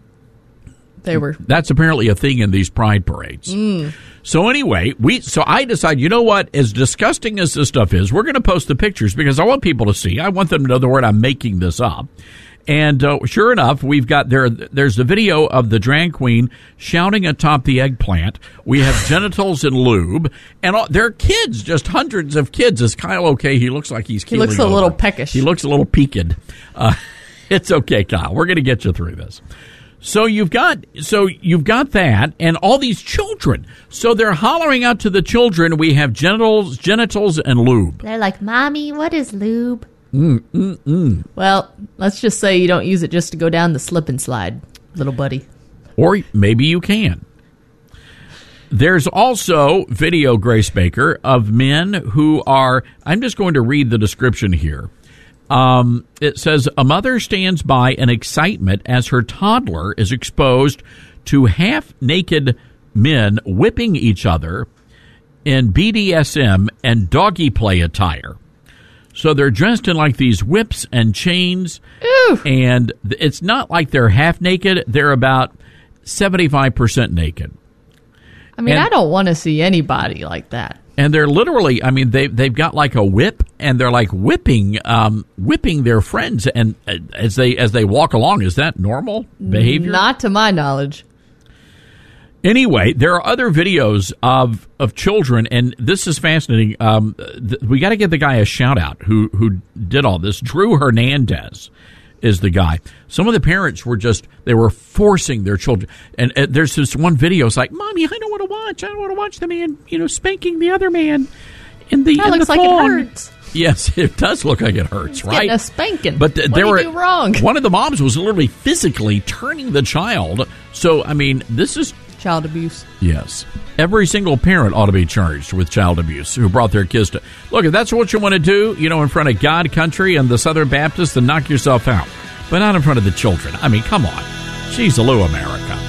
They were. That's apparently a thing in these pride parades. Mm. So anyway, we so I decided, you know what, as disgusting as this stuff is, we're going to post the pictures because I want people to see. I want them to know the word I'm making this up. And uh, sure enough, we've got there. There's the video of the drag queen shouting atop the eggplant. We have genitals and lube, and all, there are kids, just hundreds of kids. Is Kyle okay? He looks like he's. He looks a over. little peckish. He looks a little peaked. Uh, it's okay, Kyle. We're going to get you through this. So you've got so you've got that, and all these children. So they're hollering out to the children. We have genitals, genitals, and lube. They're like, "Mommy, what is lube?" Mm, mm, mm. Well, let's just say you don't use it just to go down the slip and slide, little buddy. Or maybe you can. There's also video, Grace Baker, of men who are, I'm just going to read the description here. Um, it says a mother stands by in excitement as her toddler is exposed to half-naked men whipping each other in B D S M and doggy play attire. So they're dressed in like these whips and chains, Ew. and it's not like they're half naked. They're about seventy-five percent naked. I mean, and, I don't want to see anybody like that. And they're literally, I mean, they, they've got like a whip, and they're like whipping um, whipping their friends and uh, as they as they walk along. Is that normal behavior? Not to my knowledge. Anyway, there are other videos of of children, and this is fascinating. Um, th- we got to give the guy a shout out who who did all this. Drew Hernandez is the guy. Some of the parents were just they were forcing their children, and uh, there's this one video. It's like, "Mommy, I don't want to watch. I don't want to watch the man, you know, spanking the other man in the." That in looks the like thong. it hurts. Yes, it does look like it hurts, He's right? Getting a spanking. But th- what there did were he do wrong? One of the moms was literally physically turning the child. So I mean, this is. Child abuse. Yes. Every single parent ought to be charged with child abuse who brought their kids to... Look, if that's what you want to do, you know, in front of God, country, and the Southern Baptists, then knock yourself out. But not in front of the children. I mean, come on. Jeez, hello, America.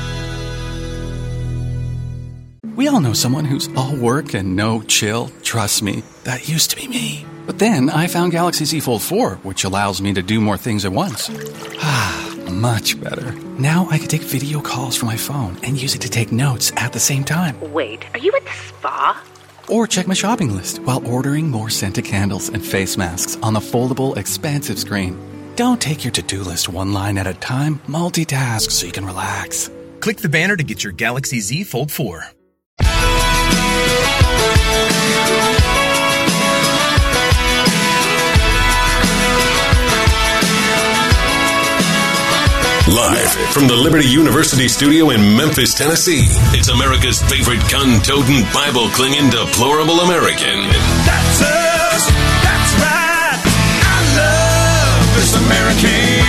We all know someone who's all work and no chill. Trust me, that used to be me. But then I found Galaxy Z Fold four, which allows me to do more things at once. Ah, much better. Now I can take video calls from my phone and use it to take notes at the same time. Wait, are you at the spa? Or check my shopping list while ordering more scented candles and face masks on the foldable, expansive screen. Don't take your to-do list one line at a time. Multitask so you can relax. Click the banner to get your Galaxy Z Fold four. Live from the Liberty University studio in Memphis, Tennessee, it's America's favorite gun-toting, Bible-clinging, deplorable American. That's us. That's right. I love this American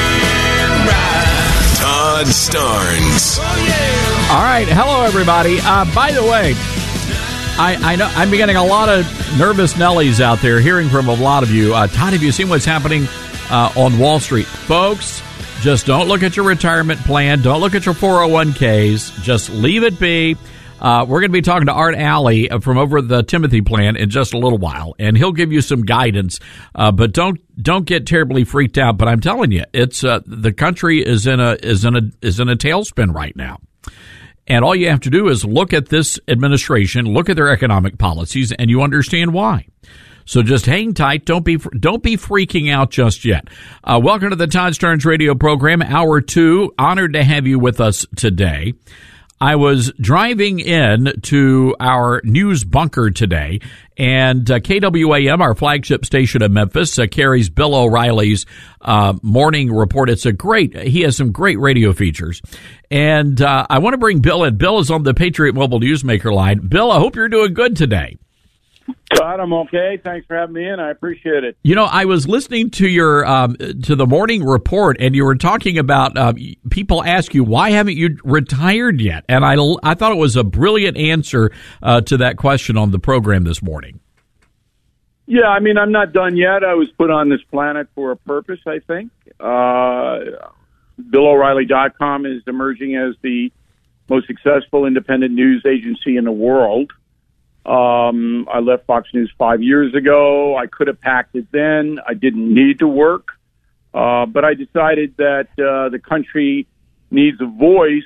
ride. Todd Starnes. Oh, yeah. All right. Hello, everybody. Uh, by the way, I, I know I'm getting a lot of nervous Nellies out there, hearing from a lot of you. Uh, Todd, have you seen what's happening uh, on Wall Street? Folks, just don't look at your retirement plan. Don't look at your four oh one k's. Just leave it be. Uh, we're going to be talking to Art Alley from over at the Timothy plan in just a little while, and he'll give you some guidance. Uh, but don't don't get terribly freaked out. But I'm telling you, it's uh, the country is in a is in a is in a tailspin right now. And all you have to do is look at this administration, look at their economic policies, and you understand why. So just hang tight. Don't be don't be freaking out just yet. Uh, welcome to the Todd Starnes radio program, hour two. Honored to have you with us today. I was driving in to our news bunker today, and uh, K W A M, our flagship station in Memphis, uh, carries Bill O'Reilly's uh, morning report. It's a great, he has some great radio features. And uh, I want to bring Bill in. Bill is on the Patriot Mobile Newsmaker line. Bill, I hope you're doing good today. Todd, I'm okay. Thanks for having me in. I appreciate it. You know, I was listening to your um, to the morning report, and you were talking about uh, people ask you, why haven't you retired yet? And I, I thought it was a brilliant answer uh, to that question on the program this morning. Yeah, I mean, I'm not done yet. I was put on this planet for a purpose, I think. Uh, Bill O'Reilly dot com is emerging as the most successful independent news agency in the world. Um, I left Fox News five years ago. I could have packed it then. I didn't need to work. Uh, but I decided that uh, the country needs a voice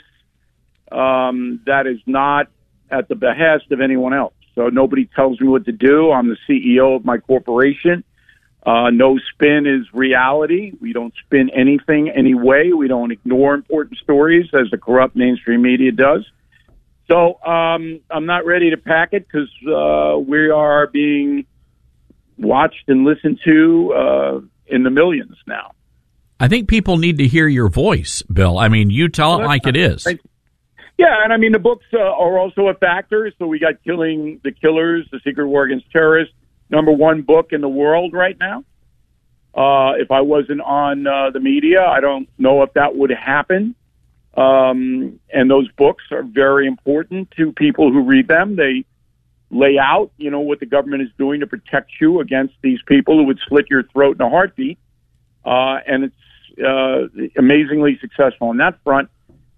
um, that is not at the behest of anyone else. So nobody tells me what to do. I'm the C E O of my corporation. Uh, no spin is reality. We don't spin anything anyway. We don't ignore important stories as the corrupt mainstream media does. So um, I'm not ready to pack it because uh, we are being watched and listened to uh, in the millions now. I think people need to hear your voice, Bill. I mean, you tell well, it like it is. Yeah, and I mean, the books uh, are also a factor. So we got Killing the Killers, The Secret War Against Terrorists, number one book in the world right now. Uh, if I wasn't on uh, the media, I don't know if that would happen. Um, and those books are very important to people who read them. They lay out, you know, what the government is doing to protect you against these people who would slit your throat in a heartbeat. Uh, and it's uh, amazingly successful on that front.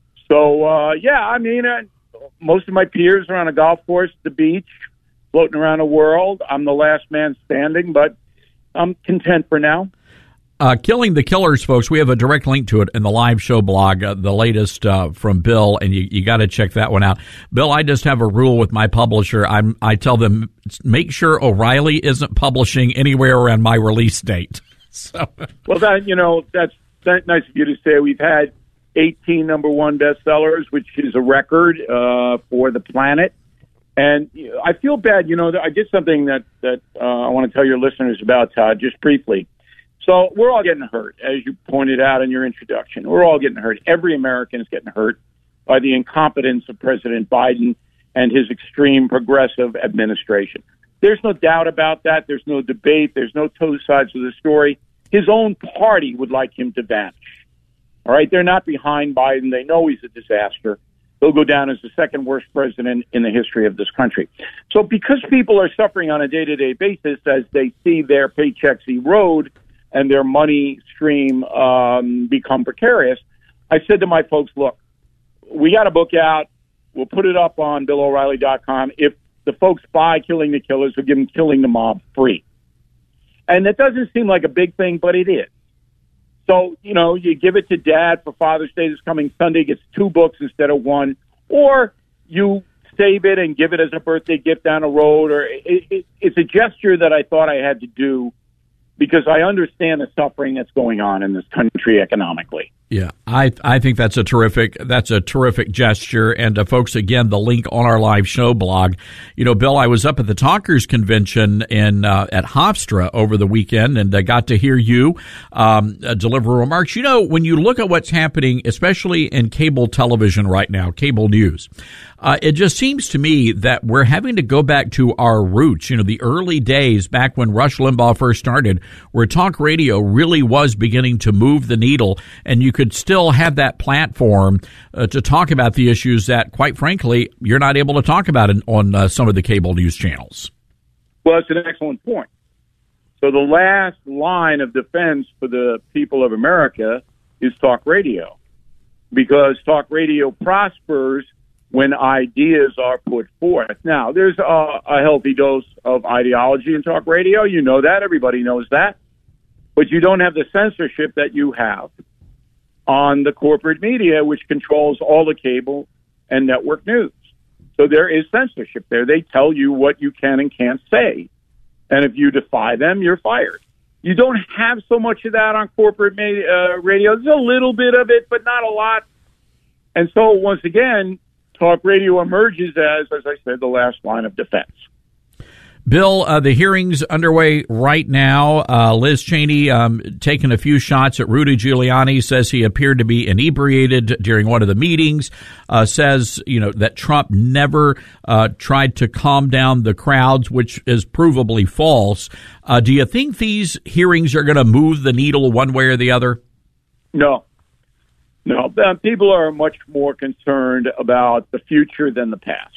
So, uh, yeah, I mean, uh, most of my peers are on a golf course, the beach, floating around the world. I'm the last man standing, but I'm content for now. Uh, Killing the Killers, folks, we have a direct link to it in the live show blog, uh, the latest uh, from Bill, and you, you got to check that one out. Bill, I just have a rule with my publisher. I'm, I tell them, make sure O'Reilly isn't publishing anywhere around my release date. So, well, that, you know, that's, that's nice of you to say. We've had eighteen number one bestsellers, which is a record uh, for the planet. And I feel bad, you know, I did something that, that uh, I want to tell your listeners about, Todd, just briefly. So we're all getting hurt, as you pointed out in your introduction. We're all getting hurt. Every American is getting hurt by the incompetence of President Biden and his extreme progressive administration. There's no doubt about that. There's no debate. There's no two sides of the story. His own party would like him to vanish. All right? They're not behind Biden. They know he's a disaster. He'll go down as the second worst president in the history of this country. So because people are suffering on a day-to-day basis as they see their paychecks erode and their money stream um, become precarious, I said to my folks, look, we got a book out. We'll put it up on Bill O'Reilly dot com. If the folks buy Killing the Killers, we'll give them Killing the Mob free. And it doesn't seem like a big thing, but it is. So, you know, you give it to Dad for Father's Day this coming Sunday, gets two books instead of one, or you save it and give it as a birthday gift down the road. Or it, it, it's a gesture that I thought I had to do because I understand the suffering that's going on in this country economically. Yeah, I I think that's a terrific that's a terrific gesture. And uh, folks, again, the link on our live show blog. You know, Bill, I was up at the Talkers Convention in uh, at Hofstra over the weekend, and I uh, got to hear you um, uh, deliver remarks. You know, when you look at what's happening, especially in cable television right now, cable news, uh, it just seems to me that we're having to go back to our roots. You know, the early days back when Rush Limbaugh first started, where talk radio really was beginning to move the needle, and you could still have that platform uh, to talk about the issues that, quite frankly, you're not able to talk about in, on uh, some of the cable news channels. Well, it's an excellent point. So the last line of defense for the people of America is talk radio, because talk radio prospers when ideas are put forth. Now, there's a, a healthy dose of ideology in talk radio. You know that. Everybody knows that. But you don't have the censorship that you have on the corporate media, which controls all the cable and network news. So there is censorship there. They tell you what you can and can't say. And if you defy them, you're fired. You don't have so much of that on corporate media, uh, radio. There's a little bit of it, but not a lot. And so, once again, talk radio emerges as, as I said, the last line of defense. Bill, uh, the hearing's underway right now. Uh, Liz Cheney um, taking a few shots at Rudy Giuliani, says he appeared to be inebriated during one of the meetings, uh, says, you know, that Trump never uh, tried to calm down the crowds, which is provably false. Uh, do you think these hearings are going to move the needle one way or the other? No. No. People are much more concerned about the future than the past.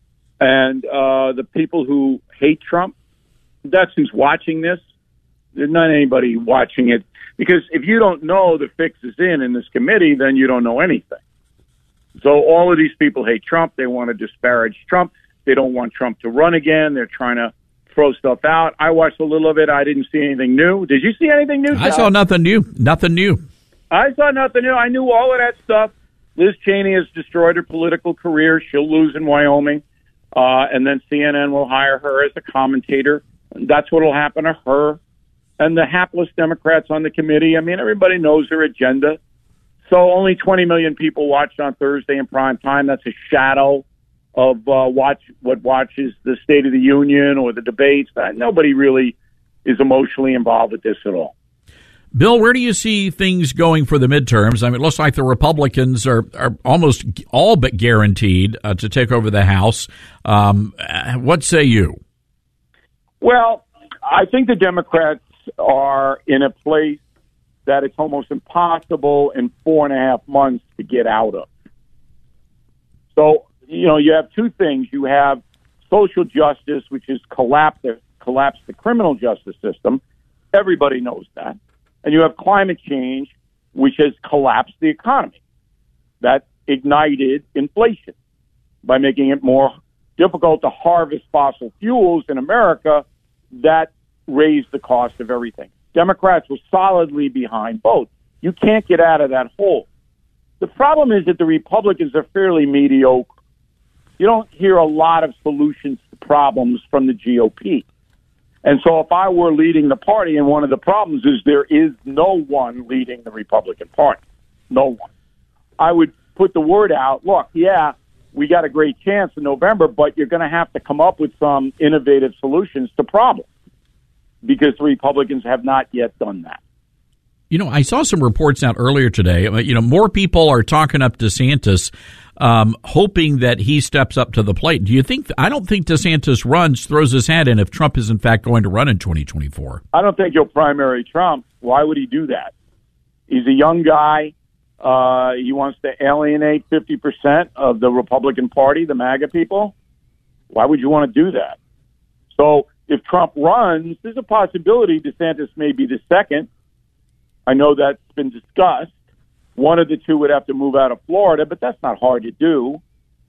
And uh, the people who hate Trump, that's who's watching this. There's not anybody watching it. Because if you don't know the fix is in in this committee, then you don't know anything. So all of these people hate Trump. They want to disparage Trump. They don't want Trump to run again. They're trying to throw stuff out. I watched a little of it. I didn't see anything new. Did you see anything new? I saw nothing new. Nothing new. I saw nothing new. I knew all of that stuff. Liz Cheney has destroyed her political career. She'll lose in Wyoming. Uh, and then C N N will hire her as a commentator. That's what will happen to her. And the hapless Democrats on the committee, I mean, everybody knows their agenda. So only twenty million people watched on Thursday in prime time. That's a shadow of uh, watch what watches the State of the Union or the debates. Uh, nobody really is emotionally involved with this at all. Bill, where do you see things going for the midterms? I mean, it looks like the Republicans are, are almost all but guaranteed uh, to take over the House. Um, what say you? Well, I think the Democrats are in a place that it's almost impossible in four and a half months to get out of. So, you know, you have two things. You have social justice, which has collapsed the, collapsed the criminal justice system. Everybody knows that. And you have climate change, which has collapsed the economy. That ignited inflation by making it more difficult to harvest fossil fuels in America. That raised the cost of everything. Democrats were solidly behind both. You can't get out of that hole. The problem is that the Republicans are fairly mediocre. You don't hear a lot of solutions to problems from the G O P. And so if I were leading the party, and one of the problems is there is no one leading the Republican Party, no one, I would put the word out, look, yeah, we got a great chance in November, but you're going to have to come up with some innovative solutions to problems, because the Republicans have not yet done that. You know, I saw some reports out earlier today. You know, more people are talking up DeSantis, um, hoping that he steps up to the plate. Do you think? I don't think DeSantis runs, throws his hat in if Trump is in fact going to run in twenty twenty-four. I don't think he'll primary Trump. Why would he do that? He's a young guy. Uh, he wants to alienate fifty percent of the Republican Party, the MAGA people. Why would you want to do that? So if Trump runs, there's a possibility DeSantis may be the second. I know that's been discussed. One of the two would have to move out of Florida, but that's not hard to do.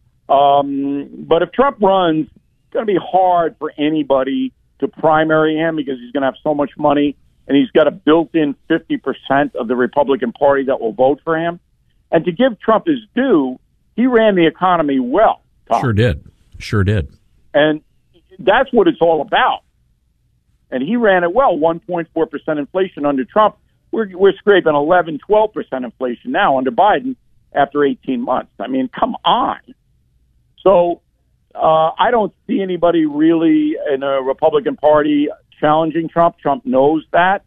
Um, but if Trump runs, it's going to be hard for anybody to primary him because he's going to have so much money, and he's got a built-in fifty percent of the Republican Party that will vote for him. And to give Trump his due, he ran the economy well, Tom. Sure did. Sure did. And that's what it's all about. And he ran it well, one point four percent inflation under Trump. We're, we're scraping eleven, twelve percent inflation now under Biden after eighteen months. I mean, come on. So uh, I don't see anybody really in a Republican Party challenging Trump. Trump knows that.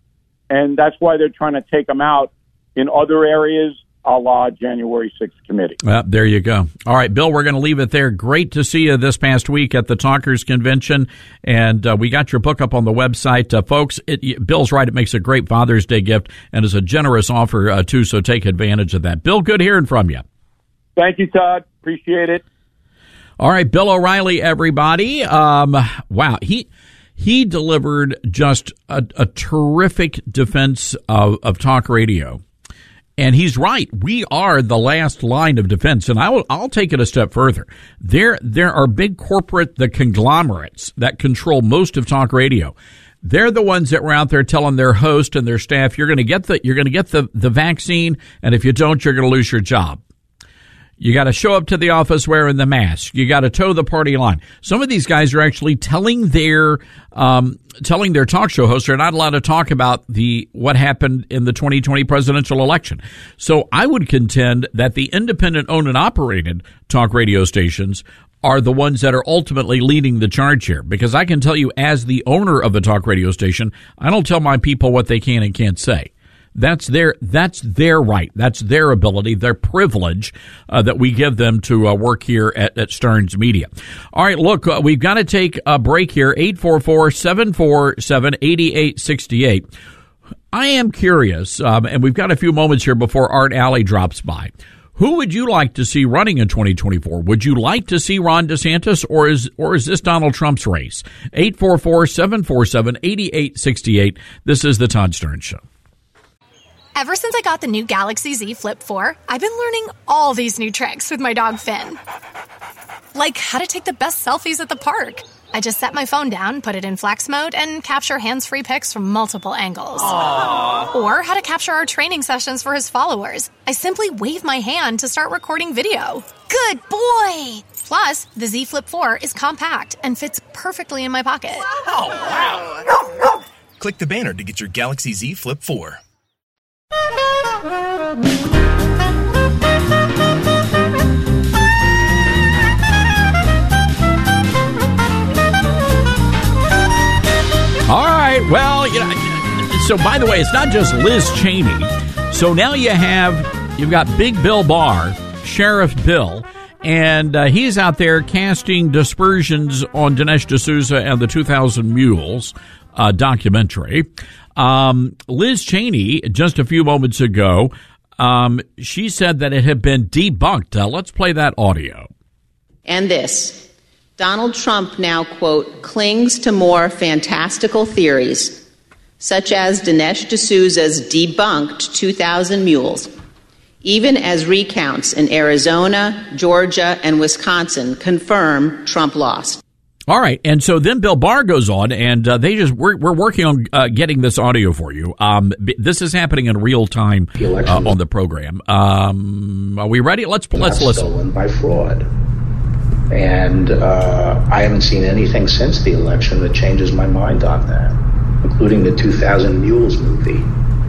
And that's why they're trying to take him out in other areas, a la January sixth committee. Well, there you go. All right, Bill, we're going to leave it there. Great to see you this past week at the Talkers Convention. And uh, we got your book up on the website. Uh, folks, it, Bill's right. It makes a great Father's Day gift and is a generous offer, uh, too, so take advantage of that. Bill, good hearing from you. Thank you, Todd. Appreciate it. All right, Bill O'Reilly, everybody. Um, wow, he... He delivered just a, a terrific defense of, of talk radio. And he's right. We are the last line of defense. And I will, I'll take it a step further. There, there are big corporate, the conglomerates that control most of talk radio. They're the ones that were out there telling their host and their staff, you're going to get the, you're going to get the, the vaccine. And if you don't, you're going to lose your job. You got to show up to the office wearing the mask. You got to toe the party line. Some of these guys are actually telling their um, telling their talk show hosts they're not allowed to talk about the what happened in the twenty twenty presidential election. So I would contend that the independent owned and operated talk radio stations are the ones that are ultimately leading the charge here. Because I can tell you, as the owner of a talk radio station, I don't tell my people what they can and can't say. That's their that's their right. That's their ability, their privilege uh, that we give them to uh, work here at, at Stearns Media. All right, look, uh, we've got to take a break here. eight four four, seven four seven, eight eight six eight. I am curious, um, and we've got a few moments here before Art Alley drops by. Who would you like to see running in twenty twenty-four? Would you like to see Ron DeSantis, or is or is this Donald Trump's race? eight four four, seven four seven, eight eight six eight. This is the Todd Stearns Show. Ever since I got the new Galaxy Z Flip four, I've been learning all these new tricks with my dog Finn. Like how to take the best selfies at the park. I just set my phone down, put it in flex mode, and capture hands-free pics from multiple angles. Aww. Or how to capture our training sessions for his followers. I simply wave my hand to start recording video. Good boy! Plus, the Z Flip four is compact and fits perfectly in my pocket. Oh, wow. Click the banner to get your Galaxy Z Flip four. All right, well, you know, so by the way, it's not just Liz Cheney. So now you have, you've got Big Bill Barr, Sheriff Bill, and uh, he's out there casting dispersions on Dinesh D'Souza and the two thousand Mules uh, documentary. Um, Liz Cheney, just a few moments ago, um, she said that it had been debunked. Uh, let's play that audio. And this. Donald Trump now, quote, clings to more fantastical theories, such as Dinesh D'Souza's debunked two thousand mules, even as recounts in Arizona, Georgia, and Wisconsin confirm Trump lost. All right, and so then Bill Barr goes on, and uh, they just we're, we're working on uh, getting this audio for you. Um, b- this is happening in real time uh, on the program. Um, are we ready? Let's let's listen. Stolen by fraud, and uh, I haven't seen anything since the election that changes my mind on that, including the two thousand Mules movie.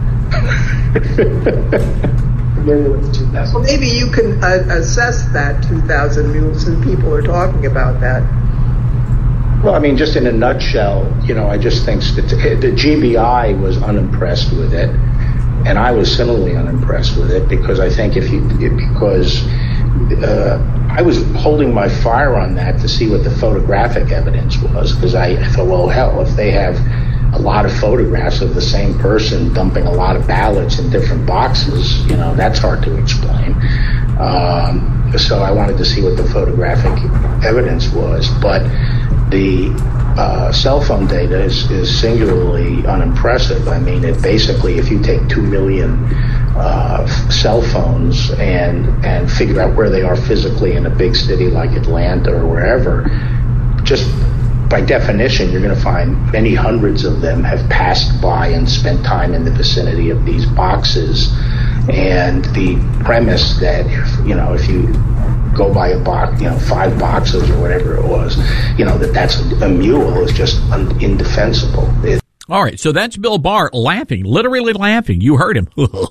Well, maybe you can uh, assess that two thousand Mules, and people are talking about that. Well, I mean, just in a nutshell, you know, I just think that the G B I was unimpressed with it, and I was similarly unimpressed with it because I think if you because uh, I was holding my fire on that to see what the photographic evidence was, because I thought, well, hell, if they have a lot of photographs of the same person dumping a lot of ballots in different boxes, you know, that's hard to explain. Um, so I wanted to see what the photographic evidence was, but the uh, cell phone data is, is singularly unimpressive. I mean, it basically, if you take two million uh, cell phones and and figure out where they are physically in a big city like Atlanta or wherever, just by definition, you're going to find many hundreds of them have passed by and spent time in the vicinity of these boxes. And the premise that, if, you know, if you go by a box, you know, five boxes or whatever it was, you know, that that's a, a mule is just un- indefensible. It- All right, so that's Bill Barr laughing, literally laughing. You heard him.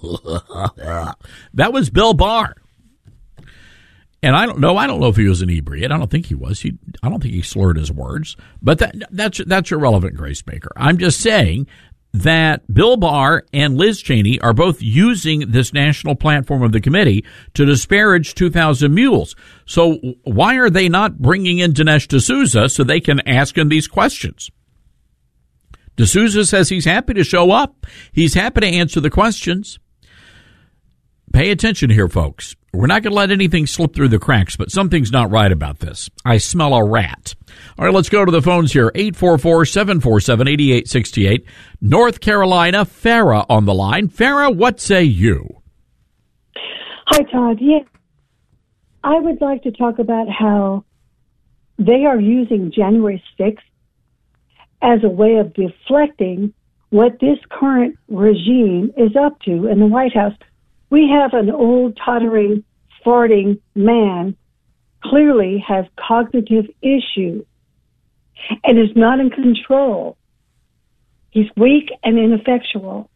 That was Bill Barr. And I don't know. I don't know if he was inebriated. I don't think he was. He. I don't think he slurred his words. But that that's that's irrelevant, Grace Baker. I'm just saying that Bill Barr and Liz Cheney are both using this national platform of the committee to disparage two thousand mules. So why are they not bringing in Dinesh D'Souza so they can ask him these questions? D'Souza says he's happy to show up. He's happy to answer the questions. Pay attention here, folks. We're not going to let anything slip through the cracks, but something's not right about this. I smell a rat. All right, let's go to the phones here. eight four four, seven four seven, eight eight six eight. North Carolina, Farah on the line. Farah, what say you? Hi, Todd. Yeah, I would like to talk about how they are using January sixth as a way of deflecting what this current regime is up to in the White House. We have an old, tottering, farting man clearly has cognitive issues and is not in control. He's weak and ineffectual.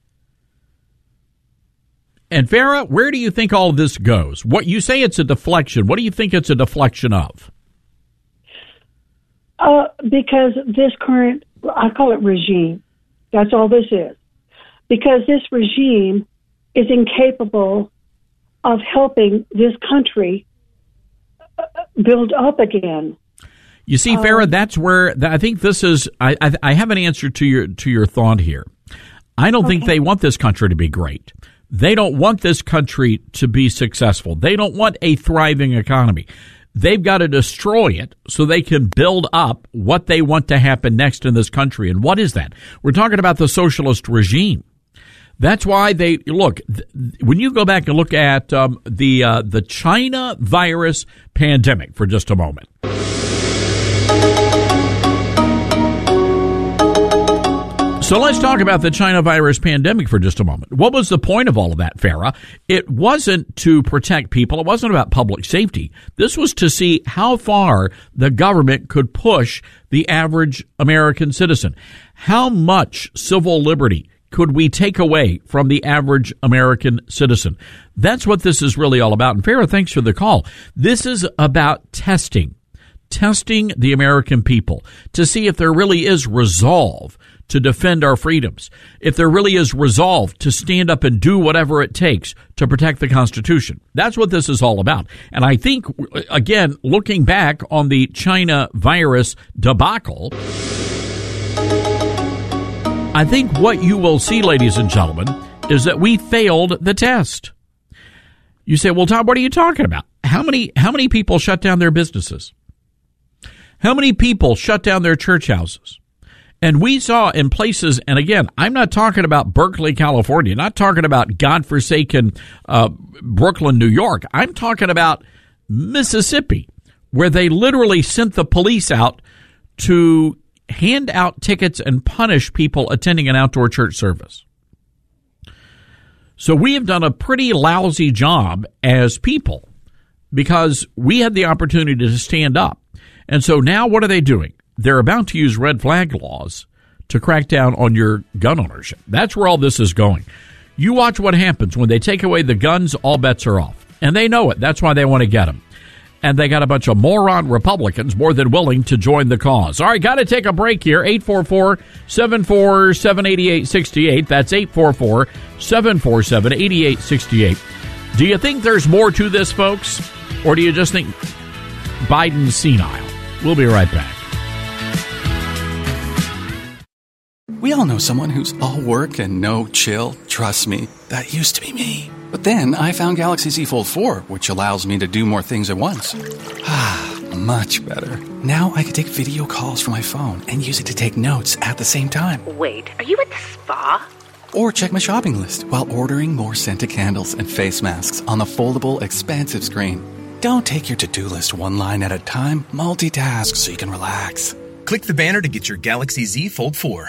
And Farah, where do you think all of this goes? What you say it's a deflection. What do you think it's a deflection of? Uh, because this current, I call it regime. That's all this is. Because this regime is incapable of helping this country build up again. You see, Farah, um, that's where I think this is. I, I, I have an answer to your to your thought here. I don't okay. think they want this country to be great. They don't want this country to be successful. They don't want a thriving economy. They've got to destroy it so they can build up what they want to happen next in this country. And what is that? We're talking about the socialist regime. That's why they look. Th- when you go back and look at um, the uh, the China virus pandemic for just a moment. So let's talk about the China virus pandemic for just a moment. What was the point of all of that, Farah? It wasn't to protect people. It wasn't about public safety. This was to see how far the government could push the average American citizen. How much civil liberty could we take away from the average American citizen? That's what this is really all about. And Farah, thanks for the call. This is about testing, testing the American people to see if there really is resolve to defend our freedoms, if there really is resolve to stand up and do whatever it takes to protect the Constitution. That's what this is all about. And I think, again, looking back on the China virus debacle, I think what you will see, ladies and gentlemen, is that we failed the test. You say, well, Tom, what are you talking about? How many how many people shut down their businesses? How many people shut down their church houses? And we saw in places, and again, I'm not talking about Berkeley, California, not talking about godforsaken uh, Brooklyn, New York. I'm talking about Mississippi, where they literally sent the police out to hand out tickets and punish people attending an outdoor church service. So we have done a pretty lousy job as people because we had the opportunity to stand up. And so now what are they doing? They're about to use red flag laws to crack down on your gun ownership. That's where all this is going. You watch what happens when they take away the guns, all bets are off. And they know it. That's why they want to get them. And they got a bunch of moron Republicans more than willing to join the cause. All right, got to take a break here. eight four four, seven four seven, eight eight six eight. That's eight four four, seven four seven, eight eight six eight. Do you think there's more to this, folks? Or do you just think Biden's senile? We'll be right back. We all know someone who's all work and no chill. Trust me, that used to be me. But then I found Galaxy Z Fold four, which allows me to do more things at once. Ah, much better. Now I can take video calls from my phone and use it to take notes at the same time. Wait, are you at the spa? Or check my shopping list while ordering more scented candles and face masks on the foldable, expansive screen. Don't take your to-do list one line at a time. Multitask so you can relax. Click the banner to get your Galaxy Z Fold four.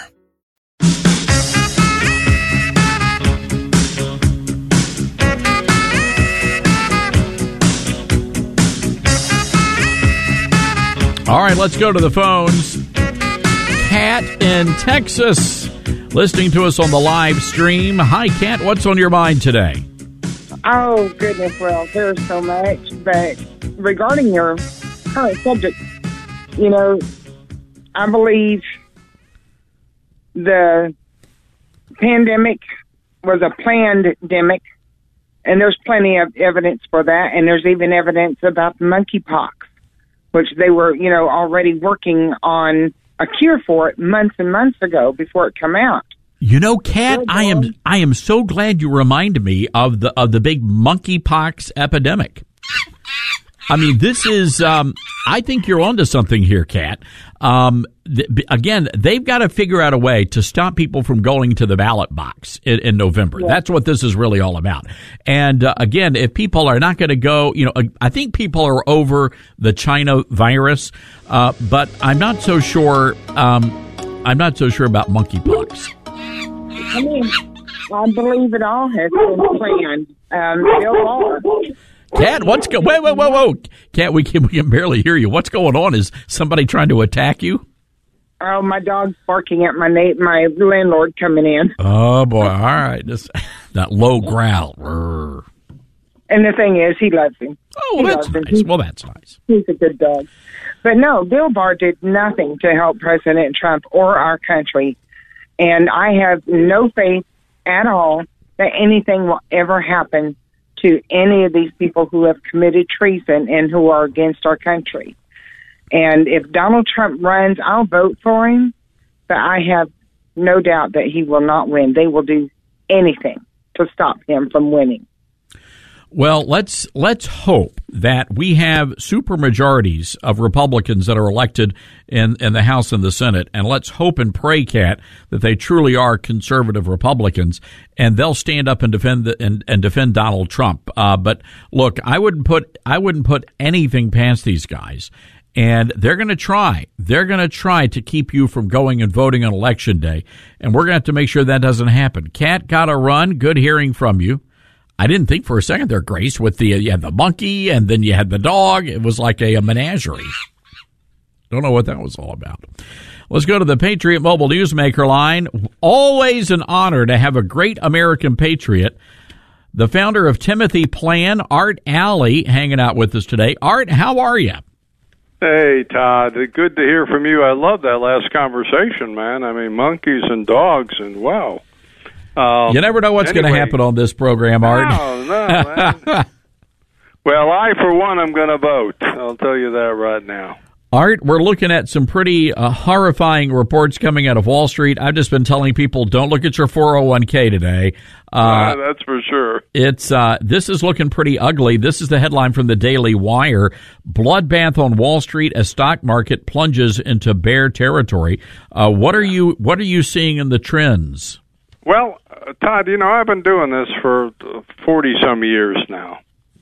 All right, let's go to the phones. Kat in Texas, listening to us on the live stream. Hi, Kat. What's on your mind today? Oh, goodness. Well, there's so much. But regarding your current subject, you know, I believe the pandemic was a planned demic, and there's plenty of evidence for that. And there's even evidence about the monkeypox, which they were, you know, already working on a cure for it months and months ago before it came out. You know, Kat, I am I am so glad you reminded me of the of the big monkeypox epidemic. I mean, this is, um, I think you're onto something here, Kat. Um, th- again, they've got to figure out a way to stop people from going to the ballot box in, in November. Yeah. That's what this is really all about. And uh, again, if people are not going to go, you know, I think people are over the China virus, uh, but I'm not so sure. Um, I'm not so sure about monkeypox. I mean, I believe it all has been planned. Um, Bill Barr. Kat, what's go? Wait, wait, whoa, whoa, Kat, we can we can barely hear you. What's going on? Is somebody trying to attack you? Oh, my dog's barking at my na- my landlord coming in. Oh boy! All right, Just, that low growl. Rrr. And the thing is, he loves him. Oh, well, that's nice. He's, well, that's nice. He's a good dog. But no, Bill Barr did nothing to help President Trump or our country, and I have no faith at all that anything will ever happen to any of these people who have committed treason and who are against our country. And if Donald Trump runs, I'll vote for him, but I have no doubt that he will not win. They will do anything to stop him from winning. Well, let's let's hope that we have supermajorities of Republicans that are elected in, in the House and the Senate, and let's hope and pray, Kat, that they truly are conservative Republicans, and they'll stand up and defend the, and, and defend Donald Trump. Uh, but look, I wouldn't put I wouldn't put anything past these guys, and they're going to try. They're going to try to keep you from going and voting on Election Day, and we're going to have to make sure that doesn't happen. Kat, got to run. Good hearing from you. I didn't think for a second there, Grace, with the, you had the monkey and then you had the dog. It was like a, a menagerie. Don't know what that was all about. Let's go to the Patriot Mobile Newsmaker line. Always an honor to have a great American patriot. The founder of Timothy Plan, Art Alley, hanging out with us today. Art, how are you? Hey, Todd. Good to hear from you. I love that last conversation, man. I mean, monkeys and dogs, and wow. Um, you never know what's anyway, going to happen on this program, Art. No, no, man. Well, I, for one, am going to vote. I'll tell you that right now. Art, we're looking at some pretty uh, horrifying reports coming out of Wall Street. I've just been telling people, don't look at your four oh one k today. Uh, uh, that's for sure. It's uh, this is looking pretty ugly. This is the headline from the Daily Wire. Bloodbath on Wall Street as stock market plunges into bear territory. Uh, what are you What are you seeing in the trends? Well, uh, Todd, you know, I've been doing this for forty-some years now.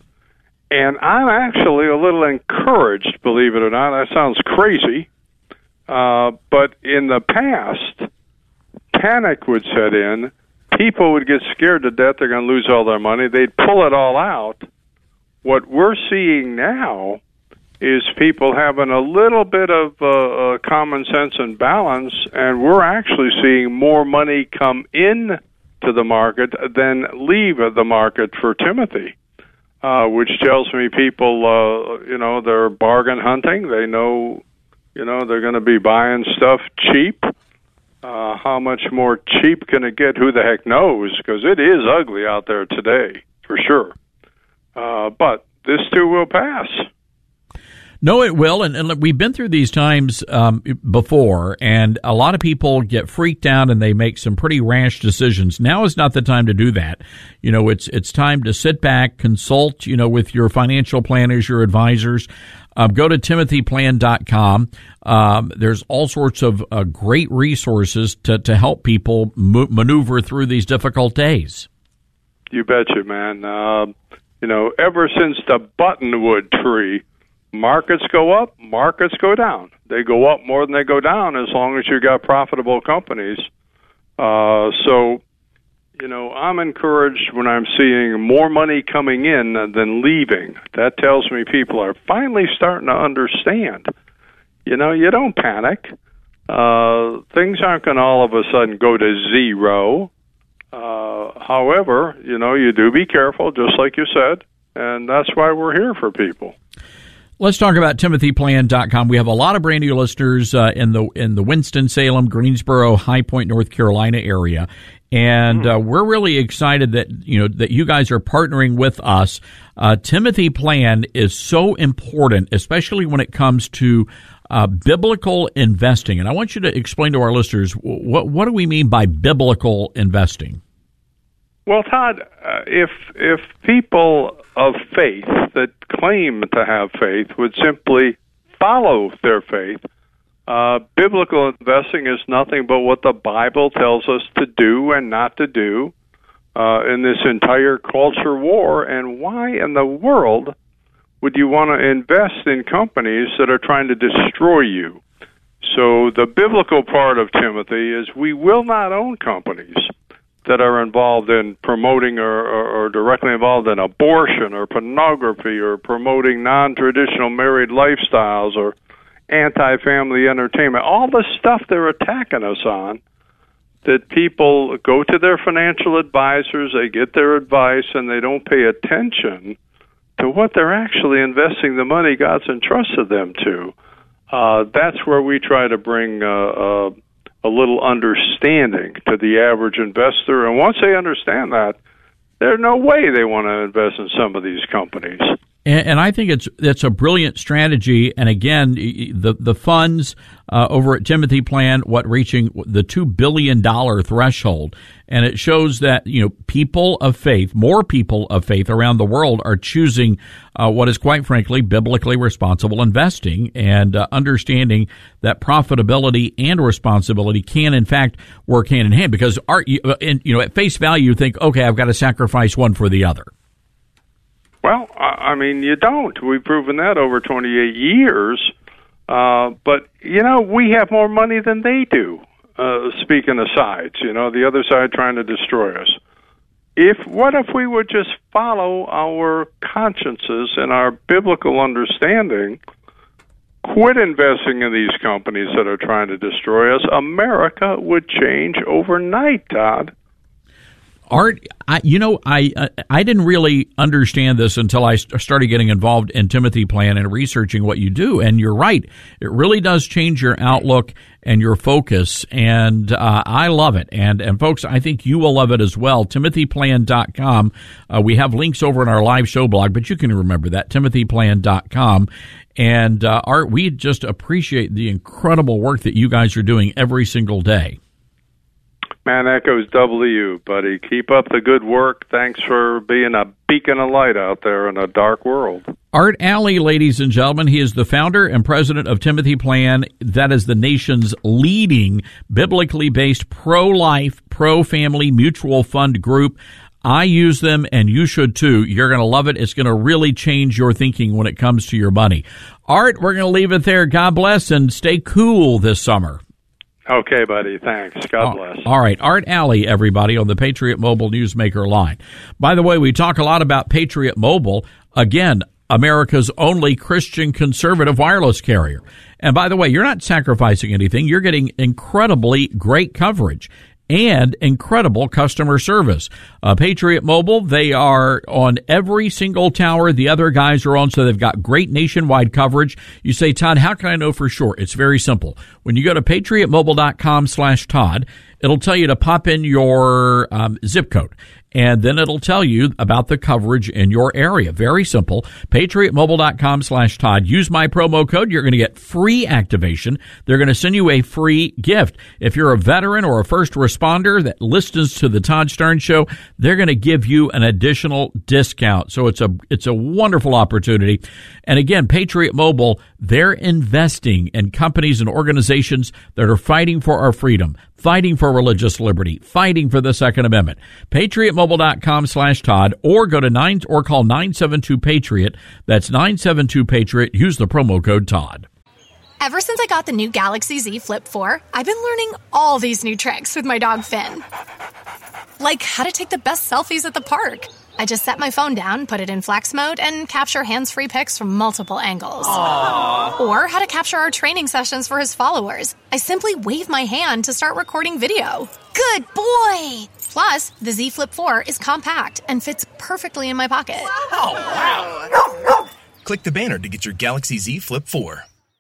And I'm actually a little encouraged, believe it or not. That sounds crazy. Uh, but in the past, panic would set in. People would get scared to death they're going to lose all their money. They'd pull it all out. What we're seeing now is people having a little bit of uh, uh, common sense and balance, and we're actually seeing more money come in to the market than leave the market for Timothy. Uh, which tells me people, uh, you know, they're bargain hunting. They know, you know, they're going to be buying stuff cheap. Uh, how much more cheap can it get? Who the heck knows? Because it is ugly out there today, for sure. Uh, but this too will pass. No, it will, and, and we've been through these times um, before, and a lot of people get freaked out and they make some pretty rash decisions. Now is not the time to do that. You know, it's it's time to sit back, consult, you know, with your financial planners, your advisors. Um, go to timothy plan dot com. Um, there's all sorts of uh, great resources to, to help people mo- maneuver through these difficult days. You betcha, man. Uh, you know, ever since the buttonwood tree, markets go up, markets go down. They go up more than they go down as long as you got profitable companies. Uh, so, you know, I'm encouraged when I'm seeing more money coming in than leaving. That tells me people are finally starting to understand. You know, you don't panic. Uh, things aren't going to all of a sudden go to zero. Uh, however, you know, you do be careful, just like you said, and that's why we're here for people. Let's talk about timothy plan dot com. We have a lot of brand new listeners uh, in the in the Winston-Salem, Greensboro, High Point, North Carolina area, and uh, we're really excited that you know that you guys are partnering with us. Uh, Timothy Plan is so important, especially when it comes to uh, biblical investing. And I want you to explain to our listeners what what do we mean by biblical investing? Well, Todd, uh, if if people of faith that claim to have faith would simply follow their faith, uh, biblical investing is nothing but what the Bible tells us to do and not to do uh, in this entire culture war. And why in the world would you want to invest in companies that are trying to destroy you? So the biblical part of Timothy is we will not own companies that are involved in promoting or, or, or directly involved in abortion or pornography or promoting non-traditional married lifestyles or anti-family entertainment, all the stuff they're attacking us on, that people go to their financial advisors, they get their advice, and they don't pay attention to what they're actually investing the money God's entrusted them to. Uh, that's where we try to bring uh, uh, a little understanding to the average investor. And once they understand that, there's no way they want to invest in some of these companies. And, and I think it's it's a brilliant strategy. And again, the the funds uh, over at Timothy Plan, what reaching the two billion dollars threshold, and it shows that you know people of faith, more people of faith around the world are choosing uh, what is quite frankly biblically responsible investing and uh, understanding that profitability and responsibility can in fact work hand in hand. Because our, you know at face value, you think, okay, I've got to sacrifice one for the other. Well, I mean, you don't. We've proven that over twenty-eight years. Uh, but, you know, we have more money than they do, uh, speaking of sides, you know, the other side trying to destroy us. If What if we would just follow our consciences and our biblical understanding, quit investing in these companies that are trying to destroy us? America would change overnight, Todd. Art, I, you know, I uh, I didn't really understand this until I st- started getting involved in Timothy Plan and researching what you do. And you're right. It really does change your outlook and your focus. And uh, I love it. And, and folks, I think you will love it as well. timothy plan dot com. Uh, we have links over in our live show blog, but you can remember that, timothy plan dot com. And uh, Art, we just appreciate the incredible work that you guys are doing every single day. Man, that goes double to you, buddy. Keep up the good work. Thanks for being a beacon of light out there in a dark world. Art Alley, ladies and gentlemen, he is the founder and president of Timothy Plan. That is the nation's leading biblically based pro-life, pro-family mutual fund group. I use them, and you should too. You're going to love it. It's going to really change your thinking when it comes to your money. Art, we're going to leave it there. God bless, and stay cool this summer. Okay, buddy. Thanks. God bless. All right. Art Alley, everybody, on the Patriot Mobile Newsmaker line. By the way, we talk a lot about Patriot Mobile. Again, America's only Christian conservative wireless carrier. And by the way, you're not sacrificing anything. You're getting incredibly great coverage and incredible customer service. Uh, Patriot Mobile, they are on every single tower the other guys are on, so they've got great nationwide coverage. You say, Todd, how can I know for sure? It's very simple. When you go to patriot mobile dot com slash Todd, it'll tell you to pop in your um, zip code. And then it'll tell you about the coverage in your area. Very simple. patriot mobile dot com slash Todd. Use my promo code. You're going to get free activation. They're going to send you a free gift. If you're a veteran or a first responder that listens to the Todd Stern Show, they're going to give you an additional discount. So it's a it's a wonderful opportunity. And again, Patriot Mobile, they're investing in companies and organizations that are fighting for our freedom, fighting for religious liberty, fighting for the Second Amendment. patriot mobile dot com slash Todd, or go to nine or call nine seven two Patriot. That's nine seven two Patriot. Use the promo code Todd. Ever since I got the new Galaxy Z Flip four, I've been learning all these new tricks with my dog Finn. Like how to take the best selfies at the park. I just set my phone down, put it in flex mode, and capture hands-free pics from multiple angles. Aww. Or how to capture our training sessions for his followers. I simply wave my hand to start recording video. Good boy! Plus, the Z Flip four is compact and fits perfectly in my pocket. Oh, wow. Click the banner to get your Galaxy Z Flip four.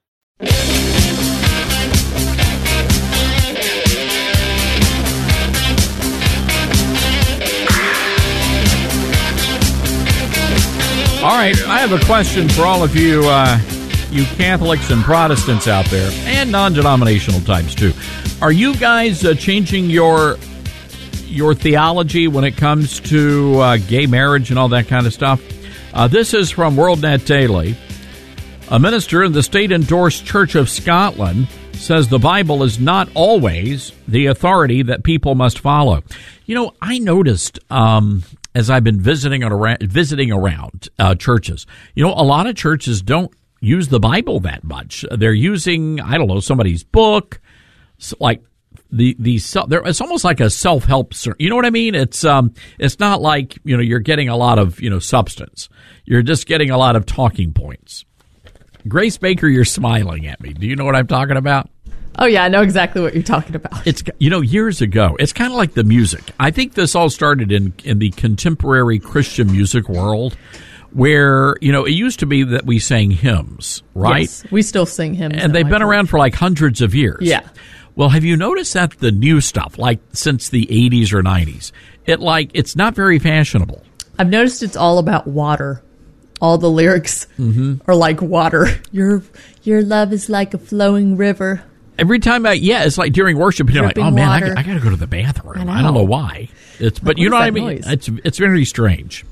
All right, I have a question for all of you, uh, you Catholics and Protestants out there, and non-denominational types too. Are you guys uh, changing your your theology when it comes to uh, gay marriage and all that kind of stuff? Uh, this is from WorldNet Daily. A minister in the state-endorsed Church of Scotland says the Bible is not always the authority that people must follow. You know, I noticed um, as I've been visiting around, visiting around uh, churches, you know, a lot of churches don't use the Bible that much. They're using, I don't know, somebody's book, like the the it's almost like a self-help. You know what I mean? It's um, it's not like, you know, you're getting a lot of, you know, substance. You're just getting a lot of talking points. Grace Baker, you're smiling at me. Do you know what I'm talking about? Oh, yeah, I know exactly what you're talking about. It's, you know, years ago, it's kind of like the music. I think this all started in, in the contemporary Christian music world where, you know, it used to be that we sang hymns, right? Yes, we still sing hymns. And they've been church. around for like hundreds of years. Yeah. Well, have you noticed that the new stuff, like since the eighties or nineties, it like, it's not very fashionable. I've noticed it's all about water. All the lyrics mm-hmm. are like water. Your your love is like a flowing river. Every time I, yeah, it's like during worship, you're like, oh man, I, I got to go to the bathroom. I, I don't know why. It's, but like, you know what I mean? Noise? It's it's very strange.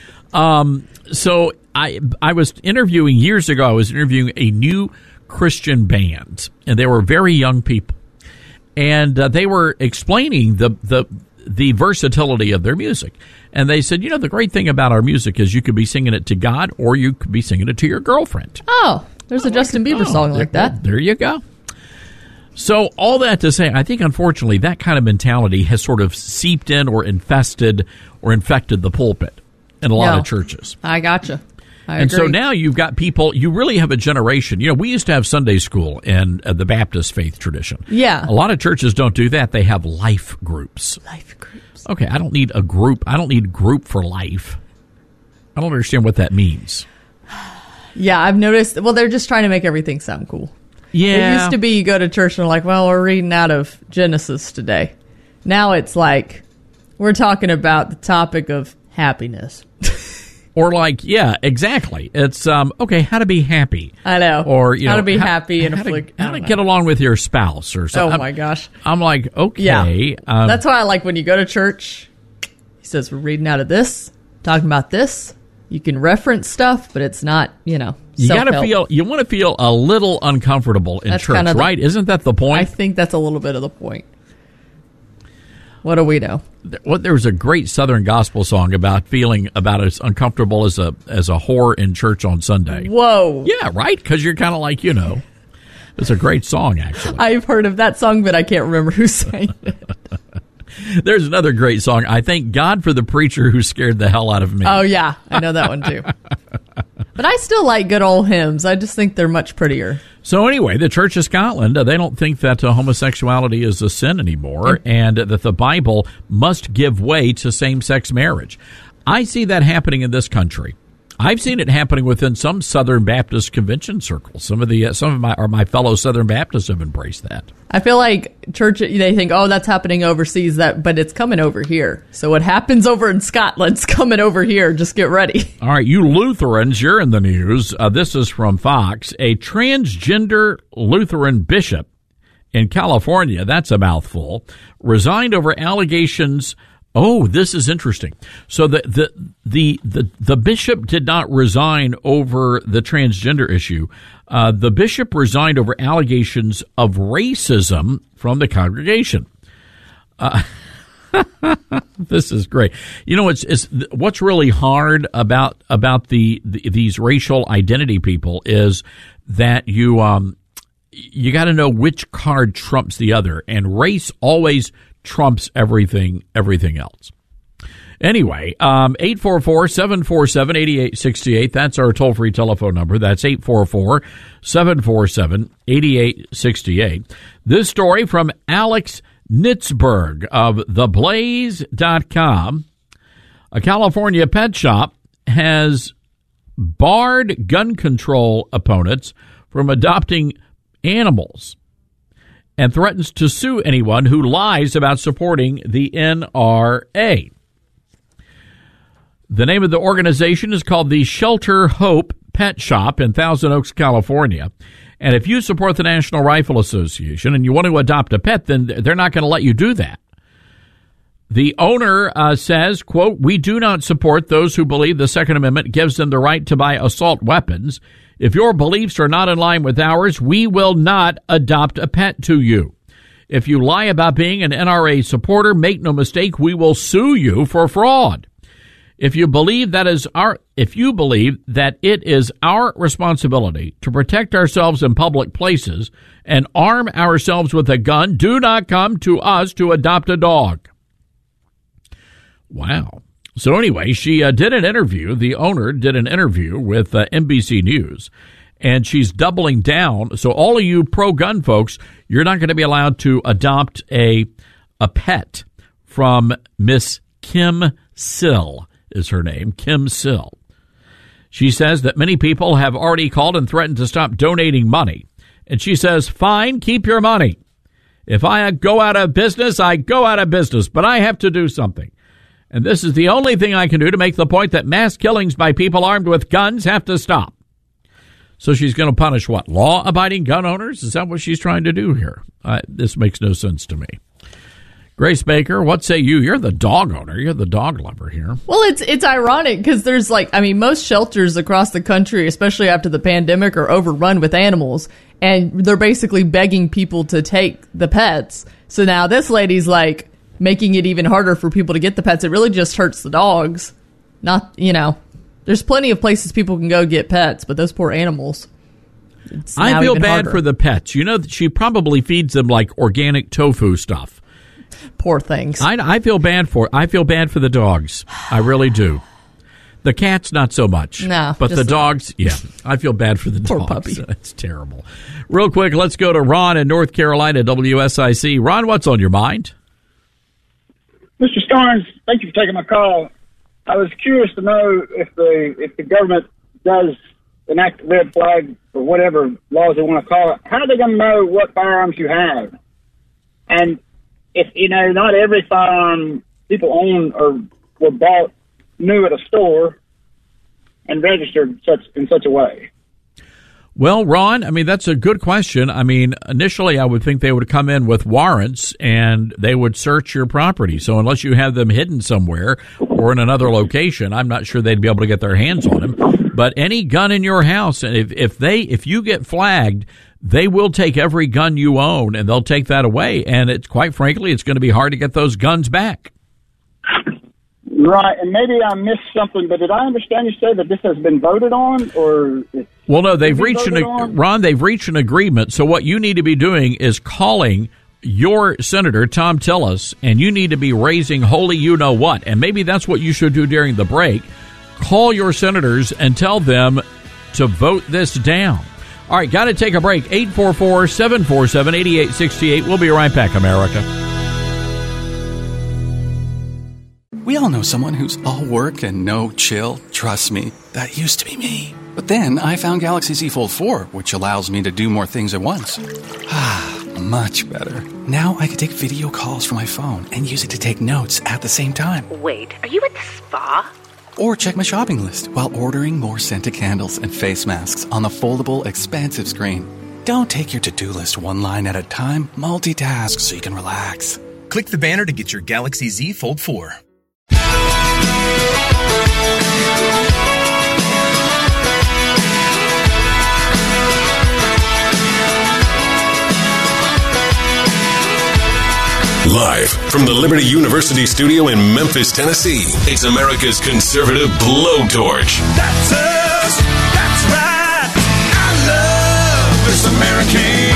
Um, so I I was interviewing years ago. I was interviewing a new Christian band, and they were very young people, and uh, they were explaining the the the versatility of their music. And they said, you know, the great thing about our music is you could be singing it to God, or you could be singing it to your girlfriend. Oh, there's a Justin Bieber oh, song like that. There you go. So all that to say, I think, unfortunately, that kind of mentality has sort of seeped in or infested or infected the pulpit in a lot no, of churches. I gotcha. I and so agree. now you've got people, you really have a generation. You know, we used to have Sunday school in uh, the Baptist faith tradition. Yeah. A lot of churches don't do that. They have life groups. Life groups. Okay, I don't need a group. I don't need group for life. I don't understand what that means. Yeah, I've noticed. Well, they're just trying to make everything sound cool. Yeah. It used to be you go to church and they're like, well, we're reading out of Genesis today. Now it's like we're talking about the topic of happiness. Or like, yeah, exactly. It's, um, okay, how to be happy. I know. Or, you how know. to be how, happy and how afflict. to, how to get along with your spouse or something. Oh, my gosh. I'm like, okay. Yeah. Um, That's why I like when you go to church, he says, we're reading out of this, talking about this. You can reference stuff, but it's not, you know, you got to self-help. feel, you want to feel a little uncomfortable in That's church, kind of the- right? Isn't that the point? I think that's a little bit of the point. What do we know? Well, there was a great Southern gospel song about feeling about as uncomfortable as a as a whore in church on Sunday. Whoa. Yeah, right? Because you're kind of like, you know, it's a great song, actually. I've heard of that song, but I can't remember who sang it. There's another great song. I thank God for the preacher who scared the hell out of me. Oh, yeah. I know that one, too. But I still like good old hymns. I just think they're much prettier. So anyway, the Church of Scotland, uh, they don't think that uh, homosexuality is a sin anymore and that the Bible must give way to same-sex marriage. I see that happening in this country. I've seen it happening within some Southern Baptist convention circles. Some of the uh, some of my or my fellow Southern Baptists have embraced that. I feel like church, they think, oh, that's happening overseas, that, but it's coming over here. So what happens over in Scotland's coming over here. Just get ready. All right, you Lutherans, you're in the news. Uh, this is from Fox. A transgender Lutheran bishop in California, that's a mouthful, resigned over allegations. Oh, this is interesting. So the, the the the the bishop did not resign over the transgender issue. Uh, the bishop resigned over allegations of racism from the congregation. Uh, this is great. You know, it's it's what's really hard about about the, the these racial identity people is that you um you got to know which card trumps the other, and race always trumps everything, everything else. Anyway, um, eight four four, seven four seven, eight eight six eight. That's our toll-free telephone number. That's eight four four, seven four seven, eight eight six eight. This story from Alex Nitzberg of the blaze dot com. A California pet shop has barred gun control opponents from adopting animals and threatens to sue anyone who lies about supporting the N R A. The name of the organization is called the Shelter Hope Pet Shop in Thousand Oaks, California. And if you support the National Rifle Association and you want to adopt a pet, then they're not going to let you do that. The owner uh, says, quote, "We do not support those who believe the Second Amendment gives them the right to buy assault weapons. If your beliefs are not in line with ours, we will not adopt a pet to you. If you lie about being an N R A supporter, make no mistake, we will sue you for fraud. If you believe that is our, if you believe that it is our responsibility to protect ourselves in public places and arm ourselves with a gun, do not come to us to adopt a dog." Wow. So anyway, she uh, did an interview. The owner did an interview with uh, N B C News, and she's doubling down. So all of you pro-gun folks, you're not going to be allowed to adopt a a pet from Miss Kim Sill is her name, Kim Sill. She says that many people have already called and threatened to stop donating money. And she says, fine, keep your money. If I go out of business, I go out of business, but I have to do something. And this is the only thing I can do to make the point that mass killings by people armed with guns have to stop. So she's going to punish what? Law-abiding gun owners? Is that what she's trying to do here? Uh, this makes no sense to me. Grace Baker, what say you? You're the dog owner. You're the dog lover here. Well, it's it's ironic because there's like, I mean, most shelters across the country, especially after the pandemic, are overrun with animals. And they're basically begging people to take the pets. So now this lady's like making it even harder for people to get the pets. It really just hurts the dogs. Not, you know, there's plenty of places people can go get pets, but those poor animals. I feel bad harder. for the pets. You know, she probably feeds them like organic tofu stuff. Poor things. I, I feel bad for I feel bad for the dogs. I really do. The cats, not so much. No, but the just- dogs, yeah. I feel bad for the Poor dogs. puppy. It's terrible. Real quick, let's go to Ron in North Carolina, W S I C. Ron, what's on your mind? Mister Starnes, thank you for taking my call. I was curious to know if the if the government does enact a red flag or whatever laws they want to call it, how are they going to know what firearms you have? And if, you know, not every firearm people own or were bought new at a store and registered such in such a way. Well, Ron, I mean, that's a good question. I mean, initially I would think they would come in with warrants and they would search your property. So unless you have them hidden somewhere or in another location, I'm not sure they'd be able to get their hands on them. But any gun in your house, and if, if they if you get flagged, they will take every gun you own and they'll take that away. And it's quite frankly, it's going to be hard to get those guns back. Right, and maybe I missed something, but did I understand you say that this has been voted on, or? Well, no, they've Has it reached an voted on? Ron. They've reached an agreement. So what you need to be doing is calling your senator, Tom Tillis, and you need to be raising holy you know what. And maybe that's what you should do during the break. Call your senators and tell them to vote this down. All right, got to take a break. eight four four, seven four seven, eight eight six eight. We'll be right back, America. We all know someone who's all work and no chill. Trust me, that used to be me. But then I found Galaxy Z Fold four, which allows me to do more things at once. Ah, much better. Now I can take video calls from my phone and use it to take notes at the same time. Wait, are you at the spa? Or check my shopping list while ordering more scented candles and face masks on the foldable, expansive screen. Don't take your to-do list one line at a time. Multitask so you can relax. Click the banner to get your Galaxy Z Fold four. Live from the Liberty University studio in Memphis, Tennessee, it's America's conservative blowtorch. That's us. That's right. I love this American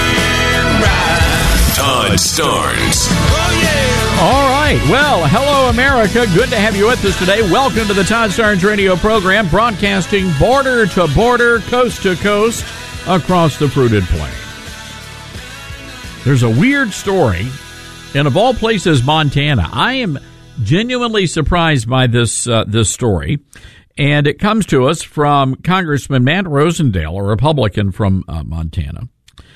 ride. Todd Starnes. Oh, yeah. All right. Well, hello, America. Good to have you with us today. Welcome to the Todd Starnes radio program, broadcasting border to border, coast to coast, across the fruited plain. There's a weird story, and of all places, Montana. I am genuinely surprised by this uh, this story, and it comes to us from Congressman Matt Rosendale, a Republican from uh, Montana.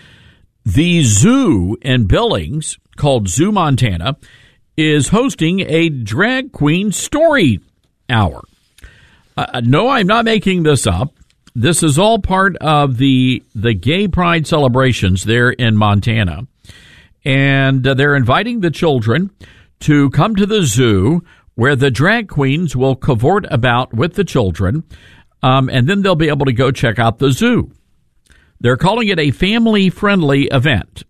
The zoo in Billings, called Zoo Montana, is hosting a drag queen story hour. Uh, no, I'm not making this up. This is all part of the the gay pride celebrations there in Montana. And uh, they're inviting the children to come to the zoo where the drag queens will cavort about with the children, um, and then they'll be able to go check out the zoo. They're calling it a family-friendly event.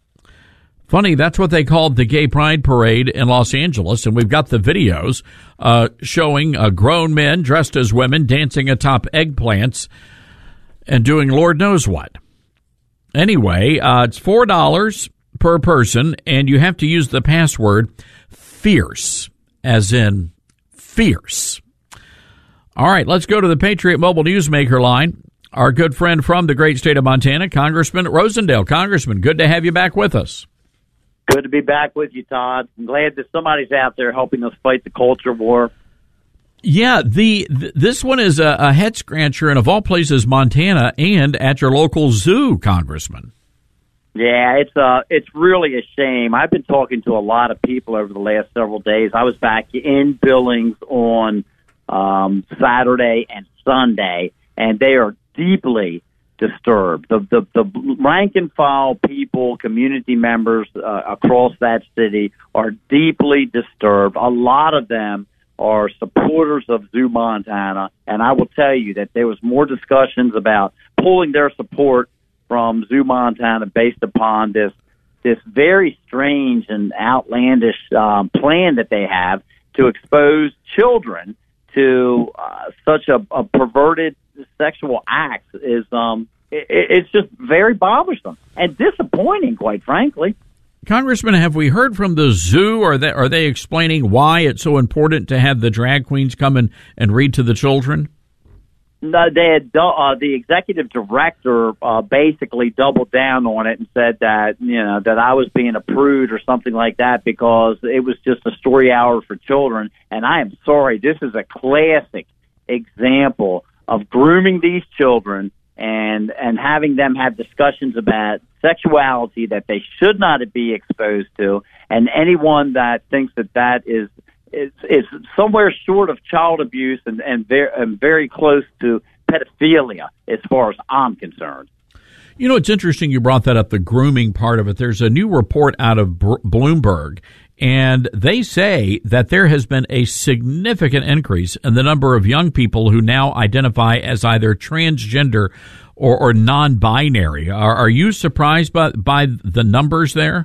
Funny, that's what they called the Gay Pride Parade in Los Angeles, and we've got the videos uh, showing uh, grown men dressed as women dancing atop eggplants and doing Lord knows what. Anyway, uh, it's four dollars per person, and you have to use the password FIERCE, as in fierce. All right, let's go to the Patriot Mobile Newsmaker line. Our good friend from the great state of Montana, Congressman Rosendale. Congressman, good to have you back with us. Good to be back with you, Todd. I'm glad that somebody's out there helping us fight the culture war. Yeah, the th- this one is a, a head scratcher, and of all places, Montana, and at your local zoo, Congressman. Yeah, it's uh, it's really a shame. I've been talking to a lot of people over the last several days. I was back in Billings on um, Saturday and Sunday, and they are deeply disturbed. The the, the rank and file people, community members uh, across that city are deeply disturbed. A lot of them are supporters of Zoo Montana, and I will tell you that there was more discussions about pulling their support from Zoo Montana based upon this this very strange and outlandish um, plan that they have to expose children to uh, such a, a perverted sexual acts is um it, it's just very bothersome and disappointing, quite frankly. Congressman, have we heard from the zoo? Are they, are they explaining why it's so important to have the drag queens come and, and read to the children? No, they had, uh, the executive director uh, basically doubled down on it and said that, you know, that I was being a prude or something like that because it was just a story hour for children. And I am sorry, this is a classic example of grooming these children and and having them have discussions about sexuality that they should not be exposed to. And anyone that thinks that that is It's, it's somewhere short of child abuse and, and, very, and very close to pedophilia as far as I'm concerned. You know, it's interesting you brought that up, the grooming part of it. There's a new report out of Br- Bloomberg, and they say that there has been a significant increase in the number of young people who now identify as either transgender or, or non-binary. Are, are you surprised by, by the numbers there?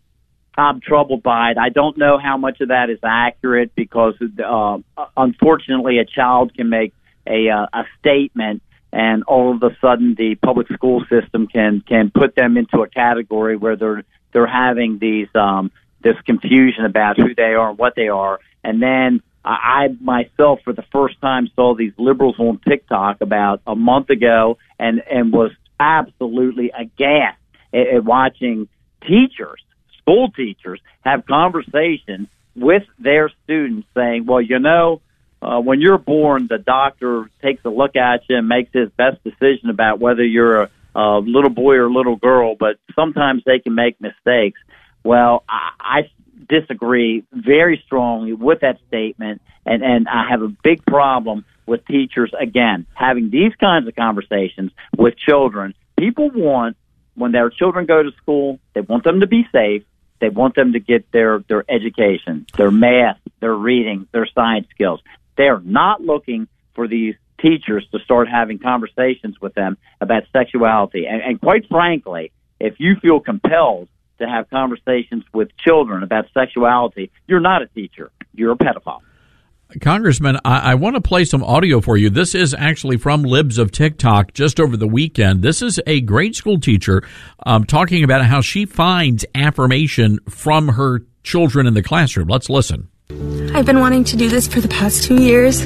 I'm troubled by it. I don't know how much of that is accurate because, uh, unfortunately, a child can make a uh, a statement, and all of a sudden, the public school system can can put them into a category where they're they're having these um, this confusion about who they are and what they are. And then I, I myself, for the first time, saw these liberals on TikTok about a month ago, and and was absolutely aghast at, at watching teachers. School teachers have conversations with their students saying, well, you know, uh, when you're born, the doctor takes a look at you and makes his best decision about whether you're a, a little boy or a little girl, but sometimes they can make mistakes. Well, I, I disagree very strongly with that statement, and, and I have a big problem with teachers, again, having these kinds of conversations with children. People want, when their children go to school, they want them to be safe. They want them to get their, their education, their math, their reading, their science skills. They're not looking for these teachers to start having conversations with them about sexuality. And, and quite frankly, if you feel compelled to have conversations with children about sexuality, you're not a teacher. You're a pedophile. Congressman, I, I want to play some audio for you. This is actually from Libs of TikTok just over the weekend. This is a grade school teacher um, talking about how she finds affirmation from her children in the classroom. Let's listen. I've been wanting to do this for the past two years.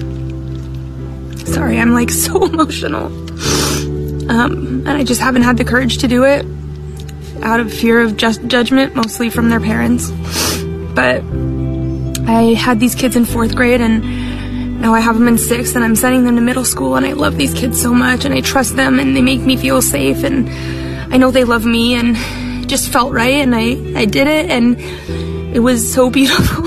Sorry, I'm like so emotional. Um, and I just haven't had the courage to do it out of fear of just judgment, mostly from their parents. But I had these kids in fourth grade, and now I have them in sixth, and I'm sending them to middle school, and I love these kids so much, and I trust them, and they make me feel safe, and I know they love me, and it just felt right, and I, I did it, and it was so beautiful.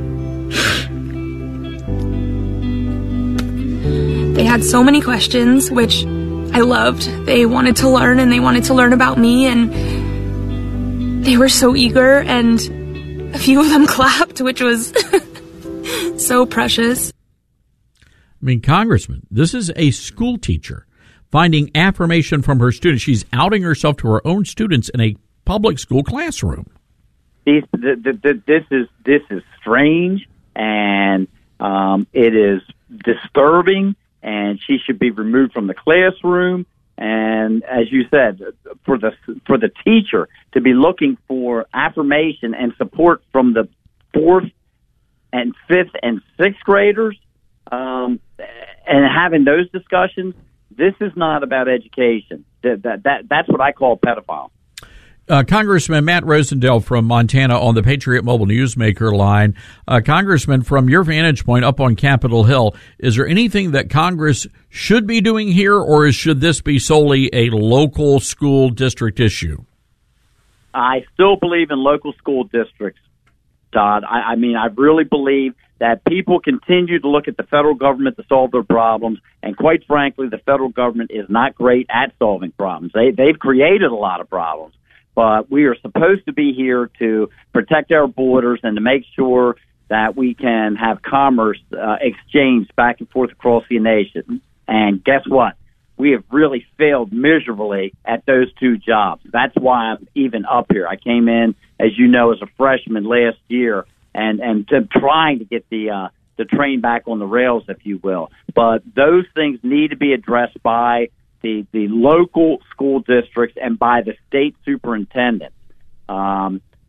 They had so many questions, which I loved. They wanted to learn, and they wanted to learn about me, and they were so eager, and a few of them clapped, which was so precious. I mean, Congressman, this is a school teacher finding affirmation from her students. She's outing herself to her own students in a public school classroom. These, th- th- th- this is this is strange, and um, it is disturbing, and she should be removed from the classroom. And as you said, for the for the teacher to be looking for affirmation and support from the fourth and fifth and sixth graders, um, and having those discussions, this is not about education. That that, that that's what I call pedophile. Uh, Congressman Matt Rosendale from Montana on the Patriot Mobile Newsmaker line. Uh, Congressman, from your vantage point up on Capitol Hill, is there anything that Congress should be doing here, or should this be solely a local school district issue? I still believe in local school districts, Todd. I, I mean, I really believe that people continue to look at the federal government to solve their problems, and quite frankly, the federal government is not great at solving problems. They, they've created a lot of problems. But we are supposed to be here to protect our borders and to make sure that we can have commerce uh, exchanged back and forth across the nation. And guess what? We have really failed miserably at those two jobs. That's why I'm even up here. I came in, as you know, as a freshman last year, and and to trying to get the uh, the train back on the rails, if you will. But those things need to be addressed by the the local school districts and by the state superintendent. Um,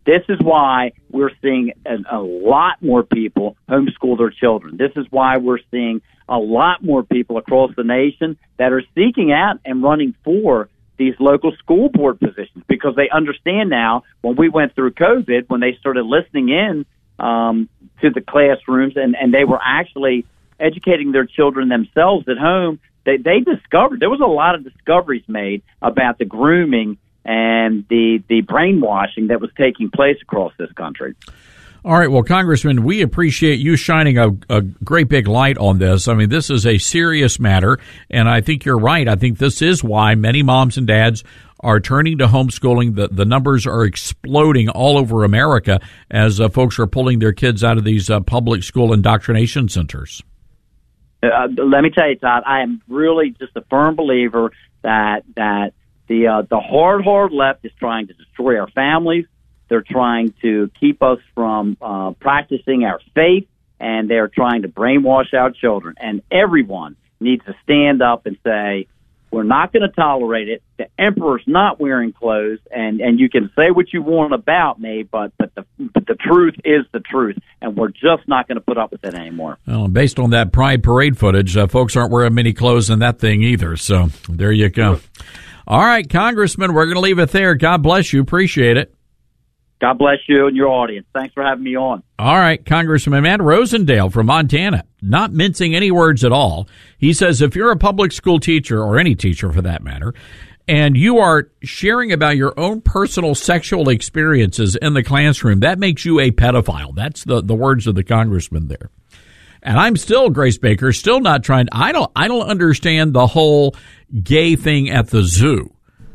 This is why we're seeing a, a lot more people homeschool their children. This is why we're seeing a lot more people across the nation that are seeking out and running for these local school board positions, because they understand now, when we went through COVID, when they started listening in um, to the classrooms and, and they were actually educating their children themselves at home, they, they discovered, there was a lot of discoveries made about the grooming and the, the brainwashing that was taking place across this country. All right, well, Congressman, we appreciate you shining a, a great big light on this. I mean, this is a serious matter, and I think you're right. I think this is why many moms and dads are turning to homeschooling. The, the numbers are exploding all over America as uh, folks are pulling their kids out of these uh, public school indoctrination centers. Uh, let me tell you, Todd, I am really just a firm believer that that the uh, the hard, hard left is trying to destroy our families. They're trying to keep us from uh, practicing our faith, and they're trying to brainwash our children. And everyone needs to stand up and say, we're not going to tolerate it. The emperor's not wearing clothes, and, and you can say what you want about me, but, but, the, but the truth is the truth, and we're just not going to put up with it anymore. Well, based on that Pride Parade footage, uh, folks aren't wearing many clothes in that thing either, so there you go. All right, Congressman, we're going to leave it there. God bless you. Appreciate it. God bless you and your audience. Thanks for having me on. All right, Congressman Matt Rosendale from Montana, not mincing any words at all. He says if you're a public school teacher, or any teacher for that matter, and you are sharing about your own personal sexual experiences in the classroom, that makes you a pedophile. That's the, the words of the congressman there. And I'm still, Grace Baker, still not trying. I don't, I don't understand the whole gay thing at the zoo.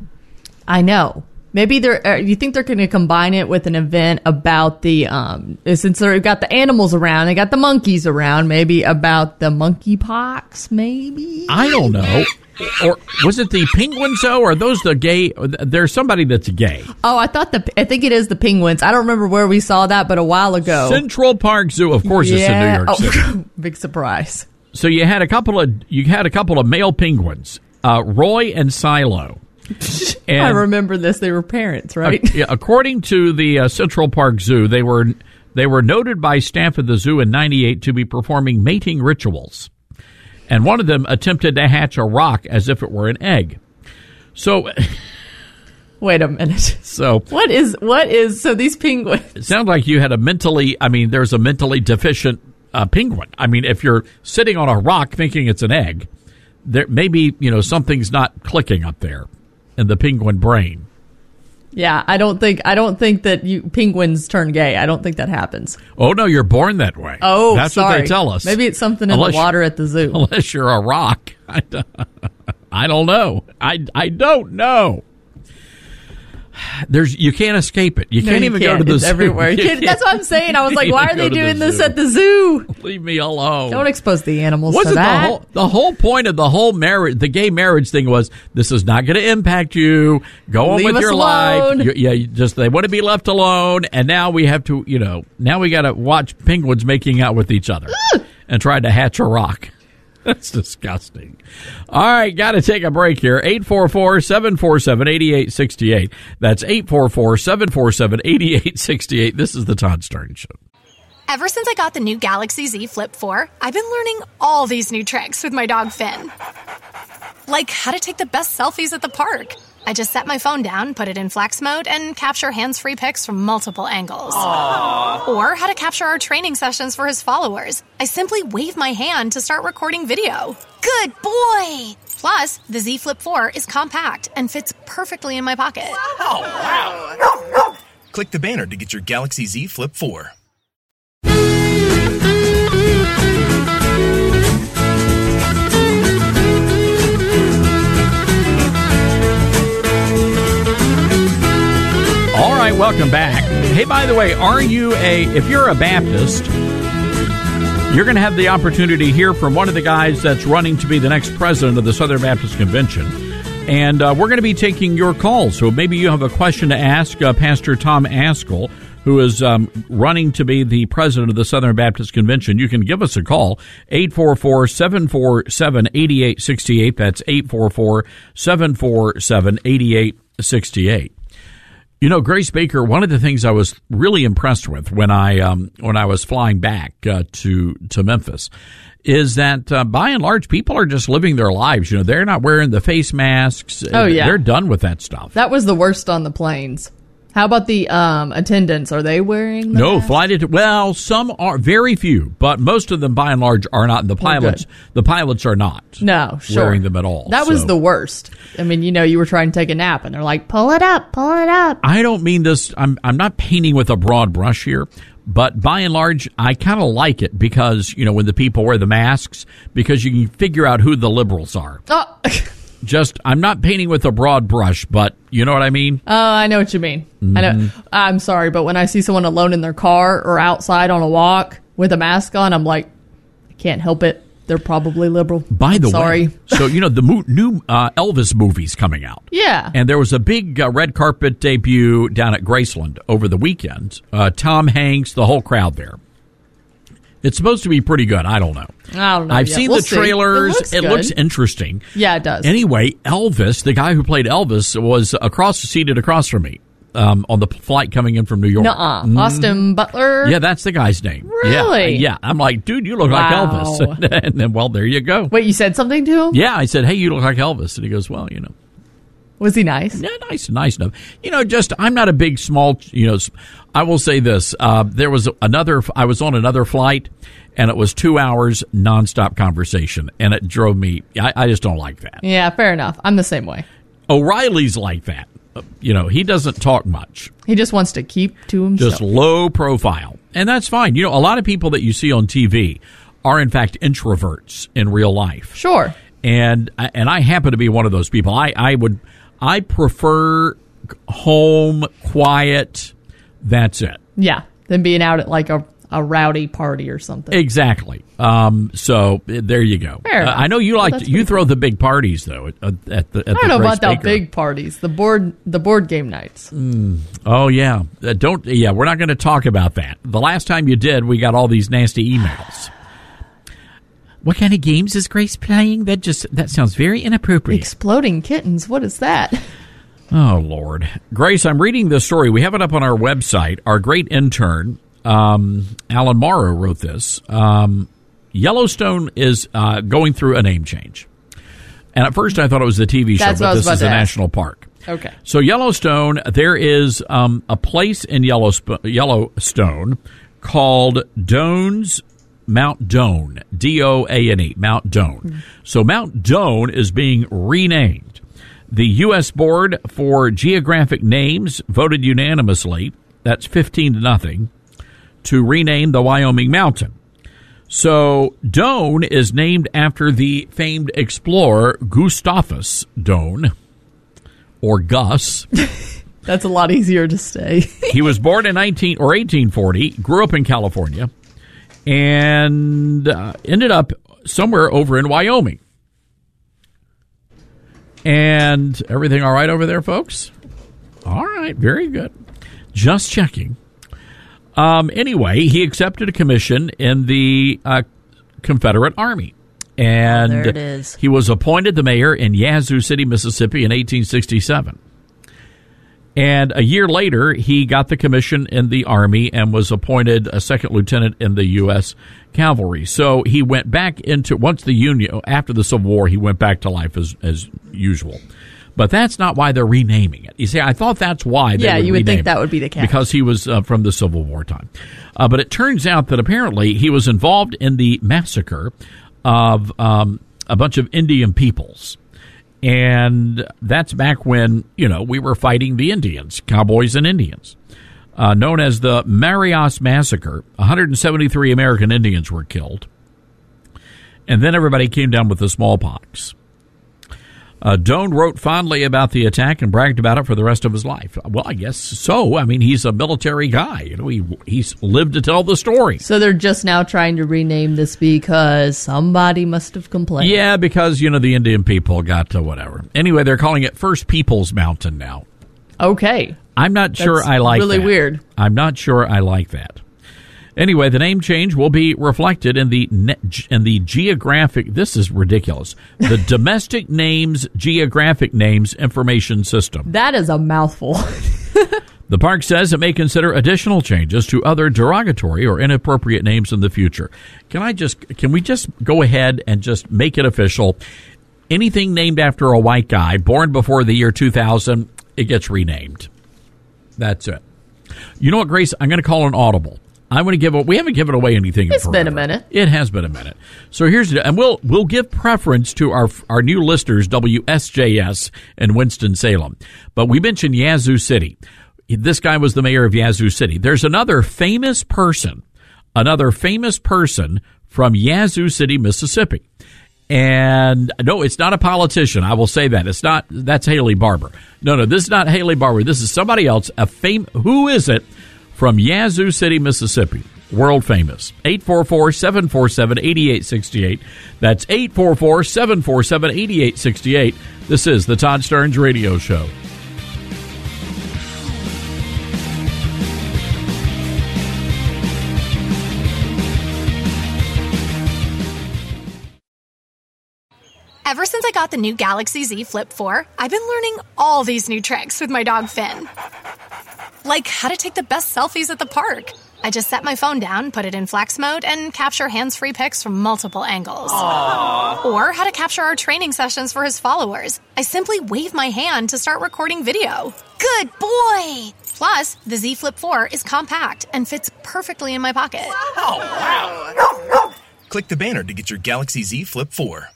I know. Maybe they're. Uh, you think they're going to combine it with an event about the um? Since they've got the animals around, they got the monkeys around. Maybe about the monkeypox. Maybe I don't know. Or was it the penguins? Though, or are those the gay? There's somebody that's gay. Oh, I thought the. I think it is the penguins. I don't remember where we saw that, but a while ago. Central Park Zoo, of course, yeah. It's in New York City. Oh, big surprise. So you had a couple of you had a couple of male penguins, uh, Roy and Silo. And, I remember this. They were parents, right? Uh, yeah, according to the uh, Central Park Zoo, they were they were noted by staff at the zoo in ninety-eight to be performing mating rituals, and one of them attempted to hatch a rock as if it were an egg. So, wait a minute. So what is what is so these penguins? It sounds like you had a mentally. I mean, there's a mentally deficient uh, penguin. I mean, if you're sitting on a rock thinking it's an egg, there maybe you know something's not clicking up there in the penguin brain. Yeah, I don't think I don't think that you penguins turn gay. I don't think that happens. Oh no, you're born that way. Oh, that's sorry. what they tell us. Maybe it's something in unless the water at the zoo. Unless you're a rock, I, I don't know. I I don't know. There's you can't escape it. You no, can't you even can't. go to the it's zoo. Everywhere. You can't, that's what I'm saying. I was like, why are they doing this at the zoo? Leave me alone. Don't expose the animals Wasn't to that. The whole, the whole point of the whole marriage, the gay marriage thing was, this is not going to impact you. Go on Leave with us your alone. life. You, yeah, you just they want to be left alone. And now we have to, you know, now we got to watch penguins making out with each other and try to hatch a rock. That's disgusting. All right, got to take a break here. eight four four, seven four seven, eight eight six eight. That's eight four four, seven four seven, eight eight six eight. This is the Todd Starnes Show. Ever since I got the new Galaxy Z Flip four, I've been learning all these new tricks with my dog Finn. Like how to take the best selfies at the park. I just set my phone down, put it in flex mode, and capture hands-free pics from multiple angles. Aww. Or how to capture our training sessions for his followers. I simply wave my hand to start recording video. Good boy! Plus, the Z Flip four is compact and fits perfectly in my pocket. Oh, wow. Click the banner to get your Galaxy Z Flip four. All right, welcome back. Hey, by the way, are you a, if you're a Baptist, you're going to have the opportunity to hear from one of the guys that's running to be the next president of the Southern Baptist Convention. And uh, we're going to be taking your calls. So maybe you have a question to ask uh, Pastor Tom Ascol, who is um, running to be the president of the Southern Baptist Convention. You can give us a call, eight four four, seven four seven, eight eight six eight. That's eight four four, seven four seven, eight eight six eight. You know, Grace Baker, one of the things I was really impressed with when I um, when I was flying back uh, to to Memphis is that uh, by and large, people are just living their lives. You know, they're not wearing the face masks. Oh, yeah. They're done with that stuff. That was the worst on the planes. How about the um, attendants? Are they wearing the No, mask? flight attendants. Well, some are, very few, but most of them, by and large, are not. The pilots, good. the pilots are not No, sure. wearing them at all. That was so. the worst. I mean, you know, you were trying to take a nap, and they're like, pull it up, pull it up. I don't mean this. I'm I'm not painting with a broad brush here, but by and large, I kind of like it because you know when the people wear the masks, because you can figure out who the liberals are. Oh. Just, I'm not painting with a broad brush, but you know what I mean? Oh, I know what you mean. Mm-hmm. I know. I'm sorry, but when I see someone alone in their car or outside on a walk with a mask on, I'm like, I can't help it. They're probably liberal. By the I'm sorry. way, so you know the mo- new uh, Elvis movie's coming out. Yeah. And there was a big uh, red carpet debut down at Graceland over the weekend. Uh, Tom Hanks, the whole crowd there. It's supposed to be pretty good. I don't know. I don't know. I've yet. seen We'll the see. trailers. It looks, it good. looks interesting. Yeah, it does. Anyway, Elvis, the guy who played Elvis, was across seated across from me um, on the flight coming in from New York. Nuh-uh. Mm. Austin Butler? Yeah, that's the guy's name. Really? Yeah. yeah. I'm like, dude, you look Wow. like Elvis. And then, well, there you go. Wait, you said something to him? Yeah, I said, hey, you look like Elvis. And he goes, well, you know. Was he nice? Yeah, nice, nice enough. You know, just, I'm not a big, small, you know, I will say this. Uh, there was another, I was on another flight, and it was two hours nonstop conversation, and it drove me, I, I just don't like that. Yeah, fair enough. I'm the same way. O'Reilly's like that. You know, he doesn't talk much. He just wants to keep to himself. Just low profile. And that's fine. You know, a lot of people that you see on T V are, in fact, introverts in real life. Sure. And and I happen to be one of those people. I, I would, I prefer home, quiet, that's it. Yeah, than being out at like a, a rowdy party or something. Exactly. Um, so there you go. Fair Uh, enough. I know you Well, like, that's to, you pretty throw the big parties, though, at, at the at the I don't know Grace about that Baker. big parties. The board, the board game nights. Mm. Oh yeah, uh, don't. Yeah, we're not going to talk about that. The last time you did, we got all these nasty emails. What kind of games is Grace playing? That just that sounds very inappropriate. Exploding kittens. What is that? Oh Lord, Grace, I'm reading this story. We have it up on our website. Our great intern, um, Alan Morrow, wrote this. Um, Yellowstone is uh, going through a name change, and at first I thought it was the T V show, That's what I but was this is about a to ask. national park. Okay. So Yellowstone, there is um, a place in Yellowsp- Yellowstone called Doan's Mount Doan, D O A N E, Mount Doan. Mm. So Mount Doan is being renamed. The U S Board for Geographic Names voted unanimously, that's fifteen to nothing, to rename the Wyoming mountain. So Doan is named after the famed explorer Gustavus Doan, or Gus. That's a lot easier to say. He was born in nineteen or eighteen forty, grew up in California, and uh, ended up somewhere over in Wyoming. And everything all right over there, folks? All right, very good. Just checking. Um, anyway, he accepted a commission in the uh, Confederate Army. And Oh, there it is. He was appointed the mayor in Yazoo City, Mississippi in eighteen sixty-seven. And a year later, he got the commission in the Army and was appointed a second lieutenant in the U S Cavalry. So he went back into, once the Union, after the Civil War, he went back to life as, as usual. But that's not why they're renaming it. You see, I thought that's why they Yeah, would you would rename think that it, would be the case. because he was uh, from the Civil War time. Uh, but it turns out that apparently he was involved in the massacre of um, a bunch of Indian peoples. And that's back when, you know, we were fighting the Indians, cowboys and Indians. Uh, known as the Marias Massacre, one hundred seventy-three American Indians were killed. And then everybody came down with the smallpox. Uh, Doan wrote fondly about the attack and bragged about it for the rest of his life. Well, I guess so. I mean, he's a military guy. You know, he he's lived to tell the story. So they're just now trying to rename this because somebody must have complained. Yeah, because, you know, the Indian people got to whatever. Anyway, they're calling it First Peoples Mountain now. Okay. I'm not sure That's I like really that. weird. I'm not sure I like that. Anyway, the name change will be reflected in the ne- in the geographic. This is ridiculous. The Domestic Names Geographic Names Information System. That is a mouthful. The park says it may consider additional changes to other derogatory or inappropriate names in the future. Can I just, can we just go ahead and just make it official? Anything named after a white guy born before the year two thousand, it gets renamed. That's it. You know what, Grace? I'm going to call an audible. I'm going to give it. We haven't given away anything. It's in been a minute. It has been a minute. So here's the, and we'll we'll give preference to our our new listeners, W S J S and Winston-Salem. But we mentioned Yazoo City. This guy was the mayor of Yazoo City. There's another famous person, another famous person from Yazoo City, Mississippi. And no, it's not a politician. I will say that. It's not, that's Haley Barbour. No, no, this is not Haley Barbour. This is somebody else. A fame, who is it from Yazoo City, Mississippi? World famous. eight four four, seven four seven, eight eight six eight. That's eight four four, seven four seven, eight eight six eight. This is the Todd Starnes Radio Show. Ever since I got the new Galaxy Z Flip four, I've been learning all these new tricks with my dog Finn. Like how to take the best selfies at the park. I just set my phone down, put it in flex mode, and capture hands-free pics from multiple angles. Aww. Or how to capture our training sessions for his followers. I simply wave my hand to start recording video. Good boy! Plus, the Z Flip four is compact and fits perfectly in my pocket. Oh, wow. Click the banner to get your Galaxy Z Flip four.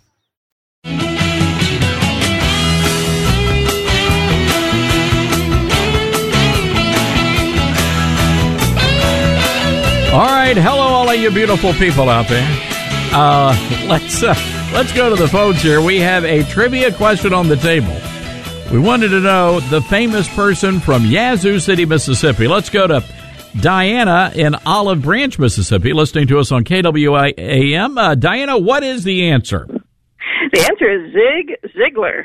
All right, hello, all of you beautiful people out there. Uh, let's uh, let's go to the phones here. We have a trivia question on the table. We wanted to know the famous person from Yazoo City, Mississippi. Let's go to Diana in Olive Branch, Mississippi, listening to us on K W A M. Uh, Diana, what is the answer? The answer is Zig Ziglar.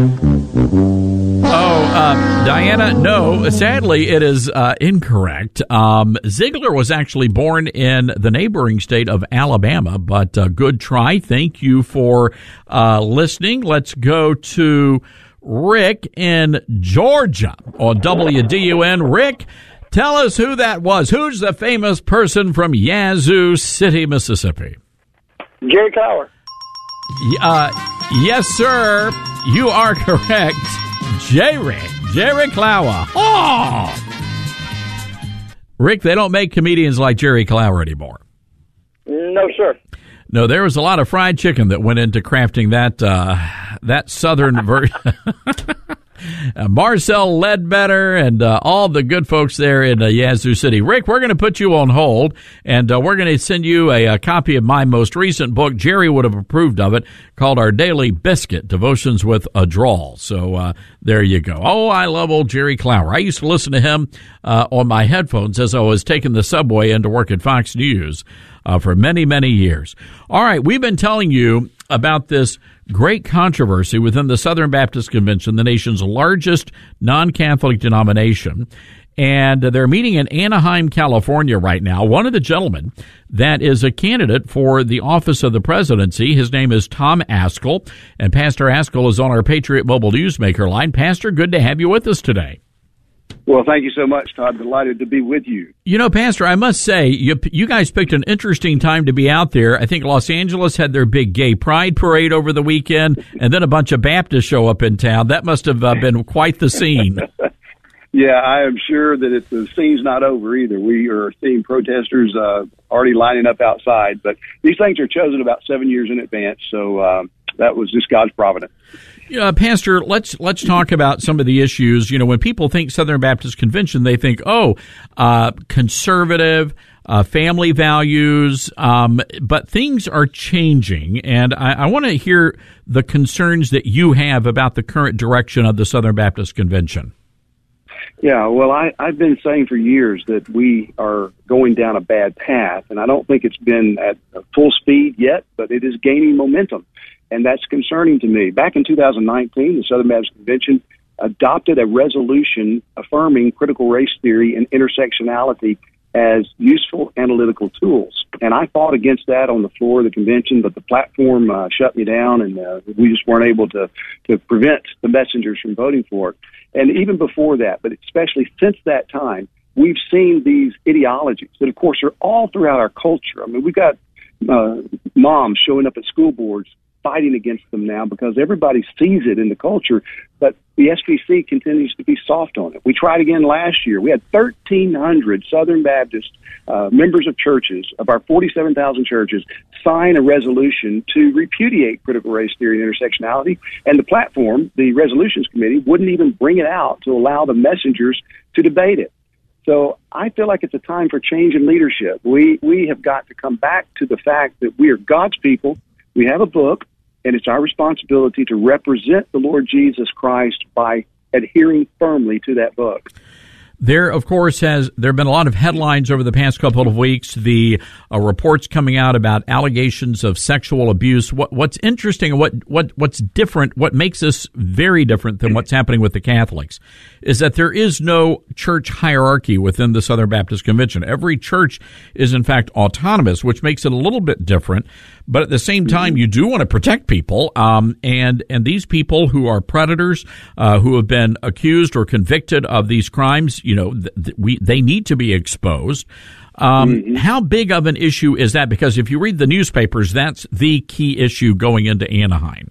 Oh, uh, Diana, no, sadly, it is uh, incorrect. Um, Ziegler was actually born in the neighboring state of Alabama, but uh, good try. Thank you for uh, listening. Let's go to Rick in Georgia on W D U N. Rick, tell us who that was. Who's the famous person from Yazoo City, Mississippi? Jerry Clower. Uh, yes, sir. You are correct. Jerry, Jerry Clower. Oh! Rick, they don't make comedians like Jerry Clower anymore. No, sir. No, there was a lot of fried chicken that went into crafting that uh, that southern version. uh, Marcel Ledbetter and uh, all the good folks there in uh, Yazoo City. Rick, we're going to put you on hold, and uh, we're going to send you a, a copy of my most recent book. Jerry would have approved of it, called Our Daily Biscuit, Devotions with a Drawl. So uh, there you go. Oh, I love old Jerry Clower. I used to listen to him uh, on my headphones as I was taking the subway into work at Fox News uh, for many, many years. All right, we've been telling you about this great controversy within the Southern Baptist Convention, the nation's largest non-Catholic denomination. And they're meeting in Anaheim, California right now. One of the gentlemen that is a candidate for the office of the presidency, his name is Tom Ascol, and Pastor Ascol is on our Patriot Mobile Newsmaker line. Pastor, good to have you with us today. Well, thank you so much, Todd. Delighted to be with you. You know, Pastor, I must say, you you guys picked an interesting time to be out there. I think Los Angeles had their big gay pride parade over the weekend, and then a bunch of Baptists show up in town. That must have uh, been quite the scene. Yeah, I am sure that it, the scene's not over either. We are seeing protesters uh, already lining up outside, but these things are chosen about seven years in advance, so uh, that was just God's providence. Uh, Pastor, let's let's talk about some of the issues. You know, when people think Southern Baptist Convention, they think, oh, uh, conservative, uh, family values, um, but things are changing, and I, I want to hear the concerns that you have about the current direction of the Southern Baptist Convention. Yeah, well, I, I've been saying for years that we are going down a bad path, and I don't think it's been at full speed yet, but it is gaining momentum, and that's concerning to me. Back in two thousand nineteen, the Southern Baptist Convention adopted a resolution affirming critical race theory and intersectionality as useful analytical tools. And I fought against that on the floor of the convention, but the platform uh, shut me down, and uh, we just weren't able to, to prevent the messengers from voting for it. And even before that, but especially since that time, we've seen these ideologies that, of course, are all throughout our culture. I mean, we've got uh, moms showing up at school boards fighting against them now because everybody sees it in the culture, but the S B C continues to be soft on it. We tried again last year. We had thirteen hundred Southern Baptist uh, members of churches, of our forty-seven thousand churches, sign a resolution to repudiate critical race theory and intersectionality, and the platform, the resolutions committee, wouldn't even bring it out to allow the messengers to debate it. So I feel like it's a time for change in leadership. We we have got to come back to the fact that we are God's people. We have a book, and it's our responsibility to represent the Lord Jesus Christ by adhering firmly to that book. There, of course, has there have been a lot of headlines over the past couple of weeks. The uh, reports coming out about allegations of sexual abuse. What, what's interesting, what what what's different, what makes this very different than what's happening with the Catholics, is that there is no church hierarchy within the Southern Baptist Convention. Every church is, in fact, autonomous, which makes it a little bit different. But at the same time, you do want to protect people, um, and and these people who are predators, uh, who have been accused or convicted of these crimes, you know, th- th- we they need to be exposed. Um, mm-hmm. How big of an issue is that? Because if you read the newspapers, that's the key issue going into Anaheim.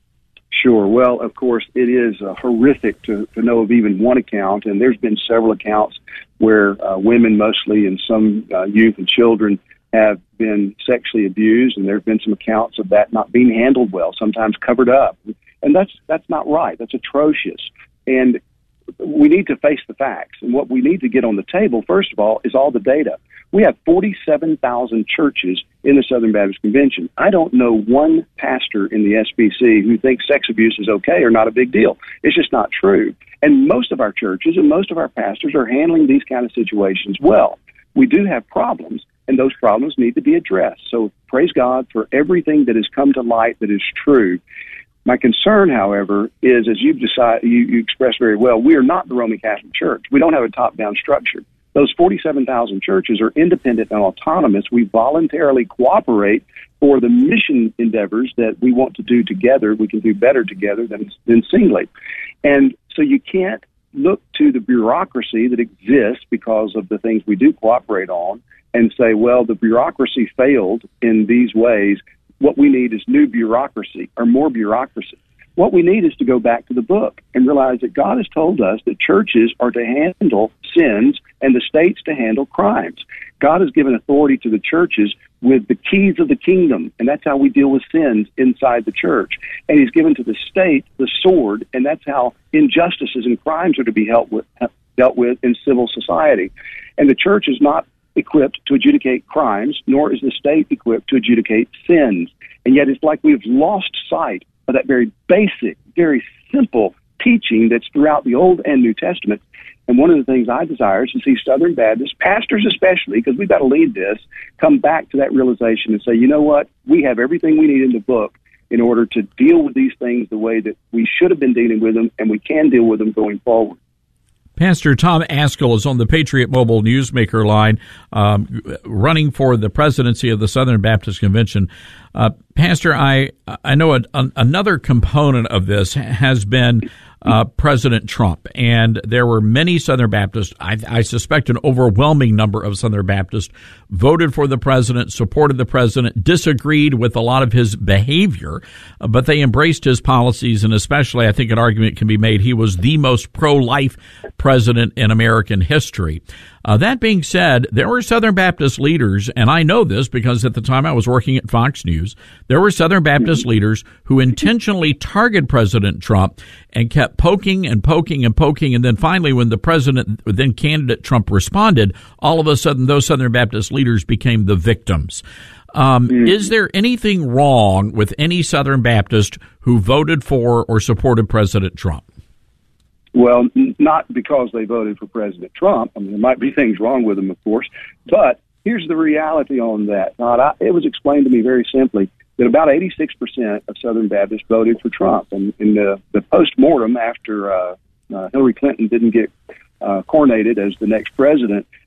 Sure. Well, of course, it is uh, horrific to, to know of even one account, and there's been several accounts where uh, women, mostly, and some uh, youth and children, have been sexually abused, and there have been some accounts of that not being handled well, sometimes covered up. And that's that's not right. That's atrocious. And we need to face the facts. And what we need to get on the table, first of all, is all the data. We have forty-seven thousand churches in the Southern Baptist Convention. I don't know one pastor in the S B C who thinks sex abuse is okay or not a big deal. It's just not true. And most of our churches and most of our pastors are handling these kind of situations well. We do have problems, and those problems need to be addressed. So praise God for everything that has come to light that is true. My concern, however, is, as you've decided, you, you expressed very well, we are not the Roman Catholic Church. We don't have a top-down structure. Those forty-seven thousand churches are independent and autonomous. We voluntarily cooperate for the mission endeavors that we want to do together. We can do better together than, than singly. And so you can't look to the bureaucracy that exists because of the things we do cooperate on and say, well, the bureaucracy failed in these ways. What we need is new bureaucracy or more bureaucracy. What we need is to go back to the book and realize that God has told us that churches are to handle sins and the states to handle crimes. God has given authority to the churches with the keys of the kingdom, and that's how we deal with sins inside the church. And he's given to the state the sword, and that's how injustices and crimes are to be dealt with, dealt with in civil society. And the church is not equipped to adjudicate crimes, nor is the state equipped to adjudicate sins. And yet it's like we've lost sight of that very basic, very simple teaching that's throughout the Old and New Testament. And one of the things I desire is to see Southern Baptists, pastors especially, because we've got to lead this, come back to that realization and say, you know what, we have everything we need in the book in order to deal with these things the way that we should have been dealing with them, and we can deal with them going forward. Pastor Tom Ascol is on the Patriot Mobile Newsmaker line, um, running for the presidency of the Southern Baptist Convention. Uh, Pastor, I I know a, a, another component of this has been uh, President Trump, and there were many Southern Baptists, I, I suspect an overwhelming number of Southern Baptists, voted for the president, supported the president, disagreed with a lot of his behavior, uh, but they embraced his policies, and especially I think an argument can be made he was the most pro-life president in American history. Uh, that being said, there were Southern Baptist leaders, and I know this because at the time I was working at Fox News, there were Southern Baptist leaders who intentionally targeted President Trump and kept poking and poking and poking, and then finally when the president, then candidate Trump responded, all of a sudden those Southern Baptist leaders became the victims. Um, mm. Is there anything wrong with any Southern Baptist who voted for or supported President Trump? Well, n- not because they voted for President Trump. I mean, there might be things wrong with them, of course. But here's the reality on that. Todd, I, it was explained to me very simply that about eighty-six percent of Southern Baptists voted for Trump. And in the, the post-mortem, after uh, uh, Hillary Clinton didn't get uh, coronated as the next president,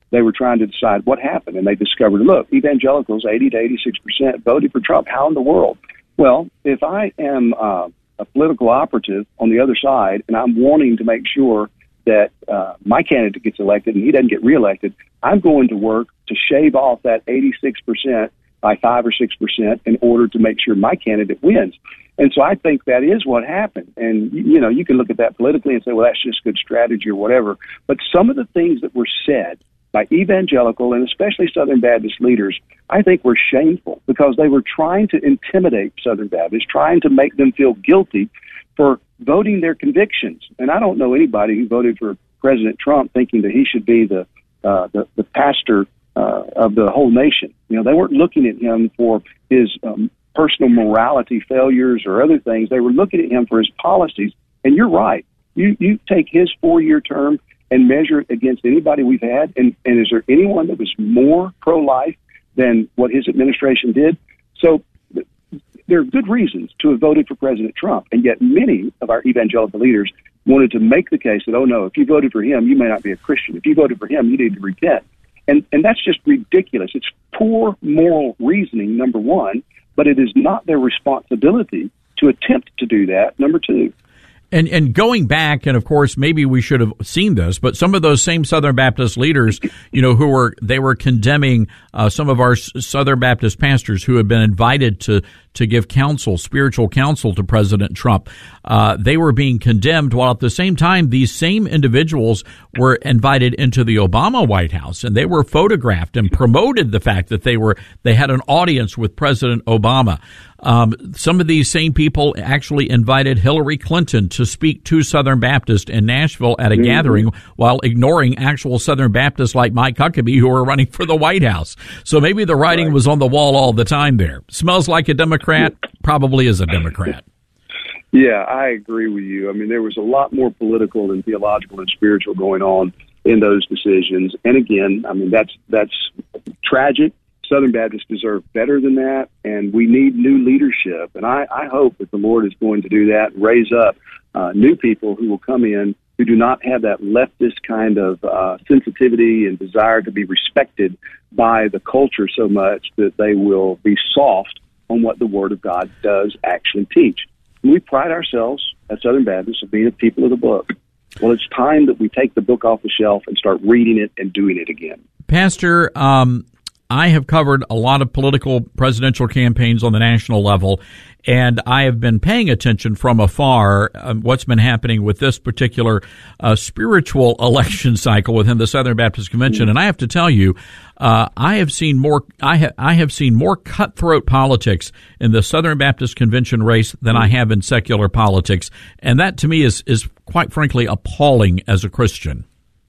they were trying to decide what happened, and they discovered, look, evangelicals, eighty to eighty-six percent voted for Trump. How in the world? Well, if I am uh, a political operative on the other side, and I'm wanting to make sure that uh, my candidate gets elected and he doesn't get reelected, I'm going to work to shave off that eighty-six percent by five or six percent in order to make sure my candidate wins. And so I think that is what happened. And, you know, you can look at that politically and say, well, that's just good strategy or whatever. But some of the things that were said by evangelical and especially Southern Baptist leaders, I think were shameful because they were trying to intimidate Southern Baptists, trying to make them feel guilty for voting their convictions. And I don't know anybody who voted for President Trump thinking that he should be the uh, the, the pastor uh, of the whole nation. You know, they weren't looking at him for his um, personal morality failures or other things. They were looking at him for his policies. And you're right. You you take his four-year term and measure it against anybody we've had, and, and is there anyone that was more pro-life than what his administration did? So th- there are good reasons to have voted for President Trump, and yet many of our evangelical leaders wanted to make the case that, oh, no, if you voted for him, you may not be a Christian. If you voted for him, you need to repent. And, and that's just ridiculous. It's poor moral reasoning, number one, but it is not their responsibility to attempt to do that, number two. And and going back, and of course, maybe we should have seen this, but some of those same Southern Baptist leaders, you know, who were, they were condemning uh, some of our Southern Baptist pastors who had been invited to, to give counsel, spiritual counsel to President Trump. Uh, they were being condemned, while at the same time, these same individuals were invited into the Obama White House, and they were photographed and promoted the fact that they were, they had an audience with President Obama. Um, some of these same people actually invited Hillary Clinton to speak to Southern Baptists in Nashville at a mm-hmm. gathering while ignoring actual Southern Baptists like Mike Huckabee who were running for the White House. So maybe the writing right. was on the wall all the time there. Smells like a Democrat, probably is a Democrat. Yeah, I agree with you. I mean, there was a lot more political and theological and spiritual going on in those decisions. And again, I mean, that's that's tragic. Southern Baptists deserve better than that, and we need new leadership. And I, I hope that the Lord is going to do that, raise up uh, new people who will come in who do not have that leftist kind of uh, sensitivity and desire to be respected by the culture so much that they will be soft on what the Word of God does actually teach. And we pride ourselves as Southern Baptists of being a people of the book. Well, it's time that we take the book off the shelf and start reading it and doing it again. Pastor, um, I have covered a lot of political presidential campaigns on the national level, and I have been paying attention from afar um, what's been happening with this particular uh, spiritual election cycle within the Southern Baptist Convention. Mm-hmm. And I have to tell you, uh, I have seen more. I have I have seen more cutthroat politics in the Southern Baptist Convention race than mm-hmm. I have in secular politics, and that to me is is quite frankly appalling as a Christian.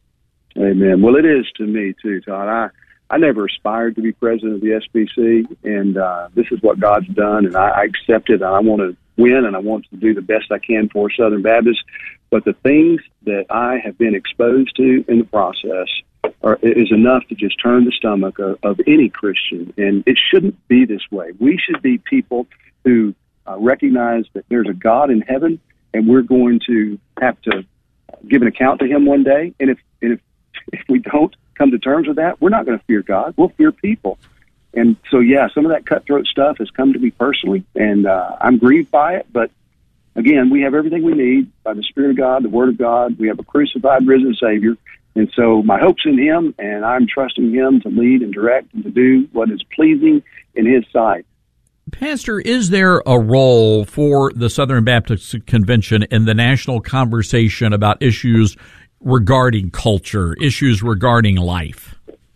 Amen. Well, it is to me too, Todd. I. I never aspired to be president of the S B C, and uh, this is what God's done, and I, I accept it. I want to win, and I want to do the best I can for Southern Baptists. But the things that I have been exposed to in the process are, is enough to just turn the stomach of, of any Christian, and it shouldn't be this way. We should be people who uh, recognize that there's a God in heaven, and we're going to have to give an account to Him one day. And if and if, if we don't come to terms with that, we're not going to fear God. We'll fear people. And so, yeah, some of that cutthroat stuff has come to me personally, and uh, I'm grieved by it. But again, we have everything we need by the Spirit of God, the Word of God. We have a crucified, risen Savior. And so my hope's in Him, and I'm trusting Him to lead and direct and to do what is pleasing in His sight. Pastor, is there a role for the Southern Baptist Convention in the national conversation about issues regarding culture, issues regarding life?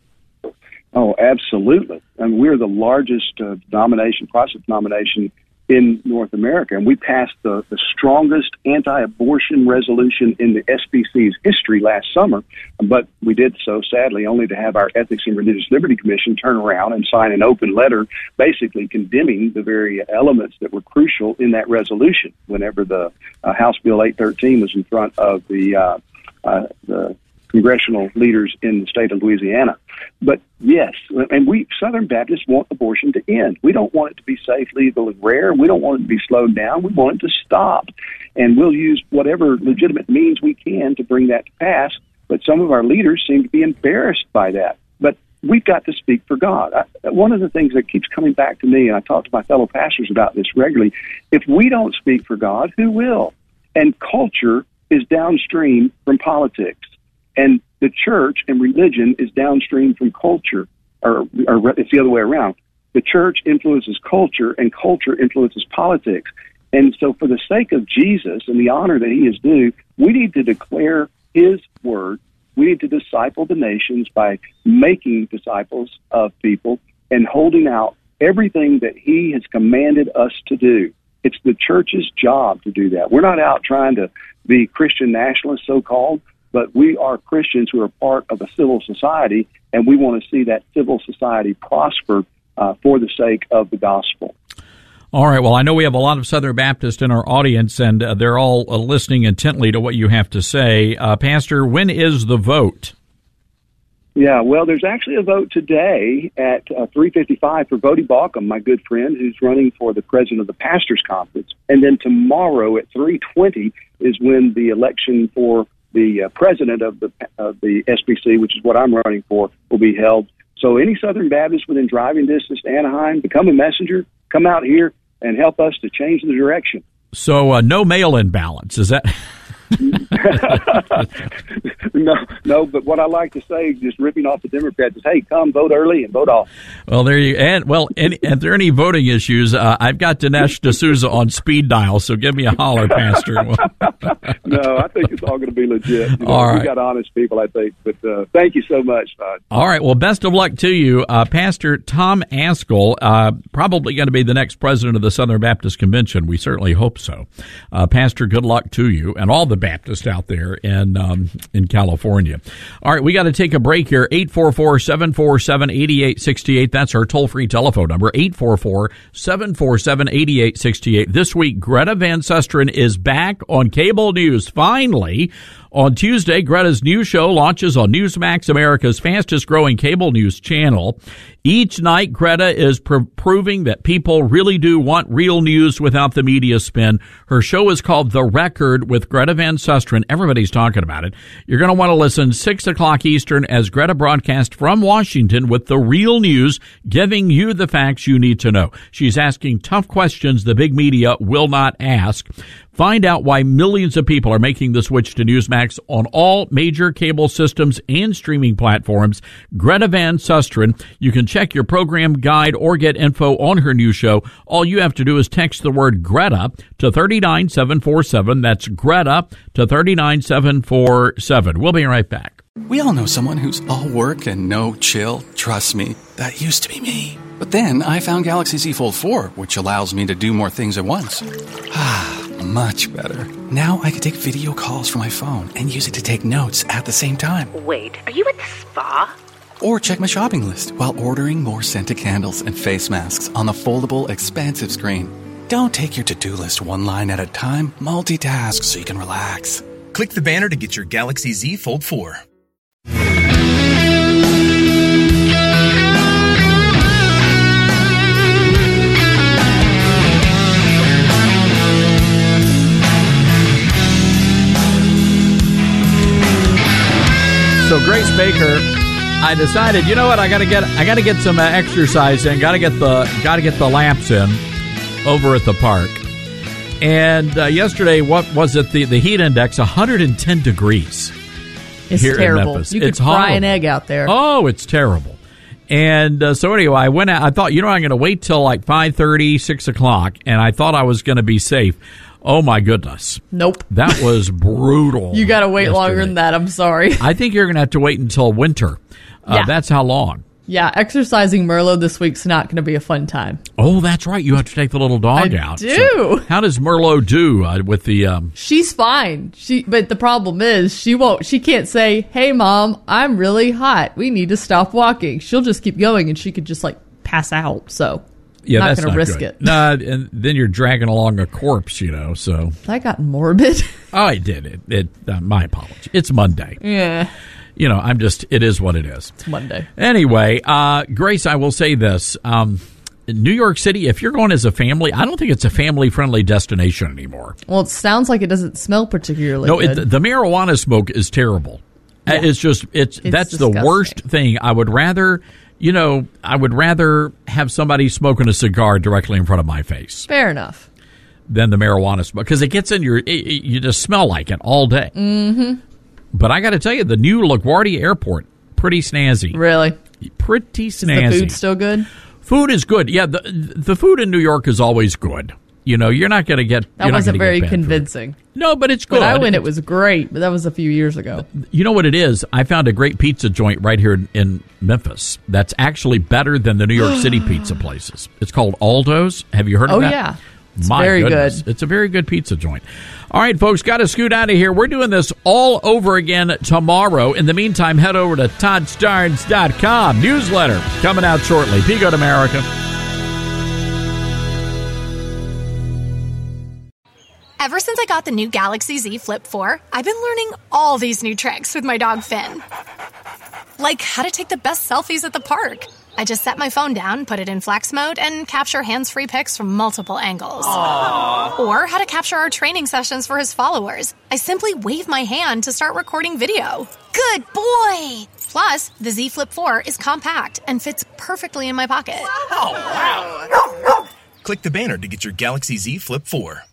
Oh, absolutely. I mean, we're the largest uh, denomination, Protestant denomination in North America, and we passed the, the strongest anti-abortion resolution in the S B C's history last summer, but we did so, sadly, only to have our Ethics and Religious Liberty Commission turn around and sign an open letter basically condemning the very elements that were crucial in that resolution whenever the uh, House Bill eight thirteen was in front of the uh, Uh, the congressional leaders in the state of Louisiana. But yes, and we Southern Baptists want abortion to end. We don't want it to be safe, legal, and rare. We don't want it to be slowed down. We want it to stop. And we'll use whatever legitimate means we can to bring that to pass. but some of our leaders seem to be embarrassed by that. But we've got to speak for God. I, one of the things that keeps coming back to me, and I talk to my fellow pastors about this regularly, if we don't speak for God, who will? And culture is downstream from politics. And the church and religion is downstream from culture, or, or it's the other way around. The church influences culture, and culture influences politics. And so for the sake of Jesus and the honor that he is due, we need to declare his word. We need to disciple the nations by making disciples of people and holding out everything that he has commanded us to do. It's the church's job to do that. We're not out trying to be Christian nationalists, so-called, but we are Christians who are part of a civil society, and we want to see that civil society prosper uh, for the sake of the gospel. All right. Well, I know we have a lot of Southern Baptists in our audience, and uh, they're all uh, listening intently to what you have to say. Uh, Pastor, when is the vote? Yeah, well, there's actually a vote today at uh, three fifty-five for Vody Balcom, my good friend, who's running for the president of the Pastors Conference. And then tomorrow at three twenty is when the election for the uh, president of the of the S B C, which is what I'm running for, will be held. So any Southern Baptist within driving distance to Anaheim, become a messenger, come out here and help us to change the direction. So uh, no mail-in ballots, is that? no, no. But what I like to say, just ripping off the Democrats, is, "Hey, come vote early and vote off." Well, there you and well, any, if there are any voting issues, uh, I've got Dinesh D'Souza on speed dial, so give me a holler, Pastor. No, I think it's all going to be legit. You know, all right. We got honest people, I think. But uh, thank you so much, Todd. All right. Well, best of luck to you, uh, Pastor Tom Ascol. Uh, probably going to be the next president of the Southern Baptist Convention. We certainly hope so. Uh, Pastor, good luck to you and all the Baptists out there in um, in California. All right, we got to take a break here. eight four four, seven four seven, eight eight six eight. That's our toll-free telephone number, eight four four, seven four seven, eight eight six eight. This week, Greta Van Susteren is back on cable news, finally. On Tuesday, Greta's new show launches on Newsmax, America's fastest-growing cable news channel. Each night, Greta is pr- proving that people really do want real news without the media spin. Her show is called The Record with Greta Van Susteren. Everybody's talking about it. You're going to want to listen six o'clock Eastern as Greta broadcasts from Washington with the real news, giving you the facts you need to know. She's asking tough questions the big media will not ask. Find out why millions of people are making the switch to Newsmax on all major cable systems and streaming platforms. Greta Van Susteren. You can check your program guide or get info on her new show. All you have to do is text the word Greta to three nine seven four seven. That's Greta to three nine seven four seven. We'll be right back. We all know someone who's all work and no chill. Trust me, that used to be me. But then I found Galaxy Z Fold four, which allows me to do more things at once. Ah. Much better. Now I can take video calls from my phone and use it to take notes at the same time. Wait, are you at the spa? Or check my shopping list while ordering more scented candles and face masks on the foldable, expansive screen. Don't take your to-do list one line at a time. Multitask so you can relax. Click the banner to get your Galaxy Z Fold four. So Grace Baker, I decided, you know what, I got to get I got to get some uh, exercise in, got to get the got to get the laps in over at the park. And uh, yesterday, what was it? The the heat index, one hundred ten degrees. It's here terrible. in Memphis. You could it's fry horrible. an egg out there. Oh, it's terrible. And uh, so anyway, I went out. I thought, you know, I'm going to wait till like five thirty, six o'clock, and I thought I was going to be safe. Oh, my goodness. Nope. That was brutal. You got to wait yesterday. longer than that. I'm sorry. I think you're going to have to wait until winter. Uh, Yeah. That's how long. Yeah, exercising Merlot this week's not going to be a fun time. Oh, that's right. You have to take the little dog I out. do. So how does Merlot do uh, with the... Um, She's fine. She, but the problem is she won't. She can't say, "Hey, Mom, I'm really hot. We need to stop walking." She'll just keep going, and she could just like pass out. So, yeah, not that's going to not risk good. it. No, and then you're dragging along a corpse, you know. So That got morbid. oh, I did it. It. Uh, my apology. It's Monday. Yeah, You know, I'm just. It is what it is. it's Monday. Anyway, uh, Grace, I will say this. Um, in New York City, if you're going as a family, I don't think it's a family-friendly destination anymore. Well, it sounds like it doesn't smell particularly No, good. it, the marijuana smoke is terrible. Yeah. It's just it's, it's that's disgusting. The worst thing. I would rather, you know, I would rather have somebody smoking a cigar directly in front of my face. Fair enough. Than the marijuana smoke, because it gets in your, it, it, you just smell like it all day. Mm-hmm. But I got to tell you, the new LaGuardia Airport, pretty snazzy. Really? Pretty snazzy. Is the food still good? Food is good. Yeah, the the food in New York is always good. You know, you're not going to get that wasn't very convincing. Food. No, but it's good. When I went, it was great, but that was a few years ago. You know what it is? I found a great pizza joint right here in, in Memphis. That's actually better than the New York City pizza places. It's called Aldo's. Have you heard of oh, that? Oh yeah. It's My very goodness. good. It's a very good pizza joint. All right, folks, got to scoot out of here. We're doing this all over again tomorrow. In the meantime, head over to Todd Starnes dot com. Newsletter coming out shortly. Be good, America. Ever since I got the new Galaxy Z Flip four, I've been learning all these new tricks with my dog Finn. Like how to take the best selfies at the park. I just set my phone down, put it in flex mode, and capture hands-free pics from multiple angles. Aww. Or how to capture our training sessions for his followers. I simply wave my hand to start recording video. Good boy! Plus, the Z Flip four is compact and fits perfectly in my pocket. Oh, wow. Click the banner to get your Galaxy Z Flip four.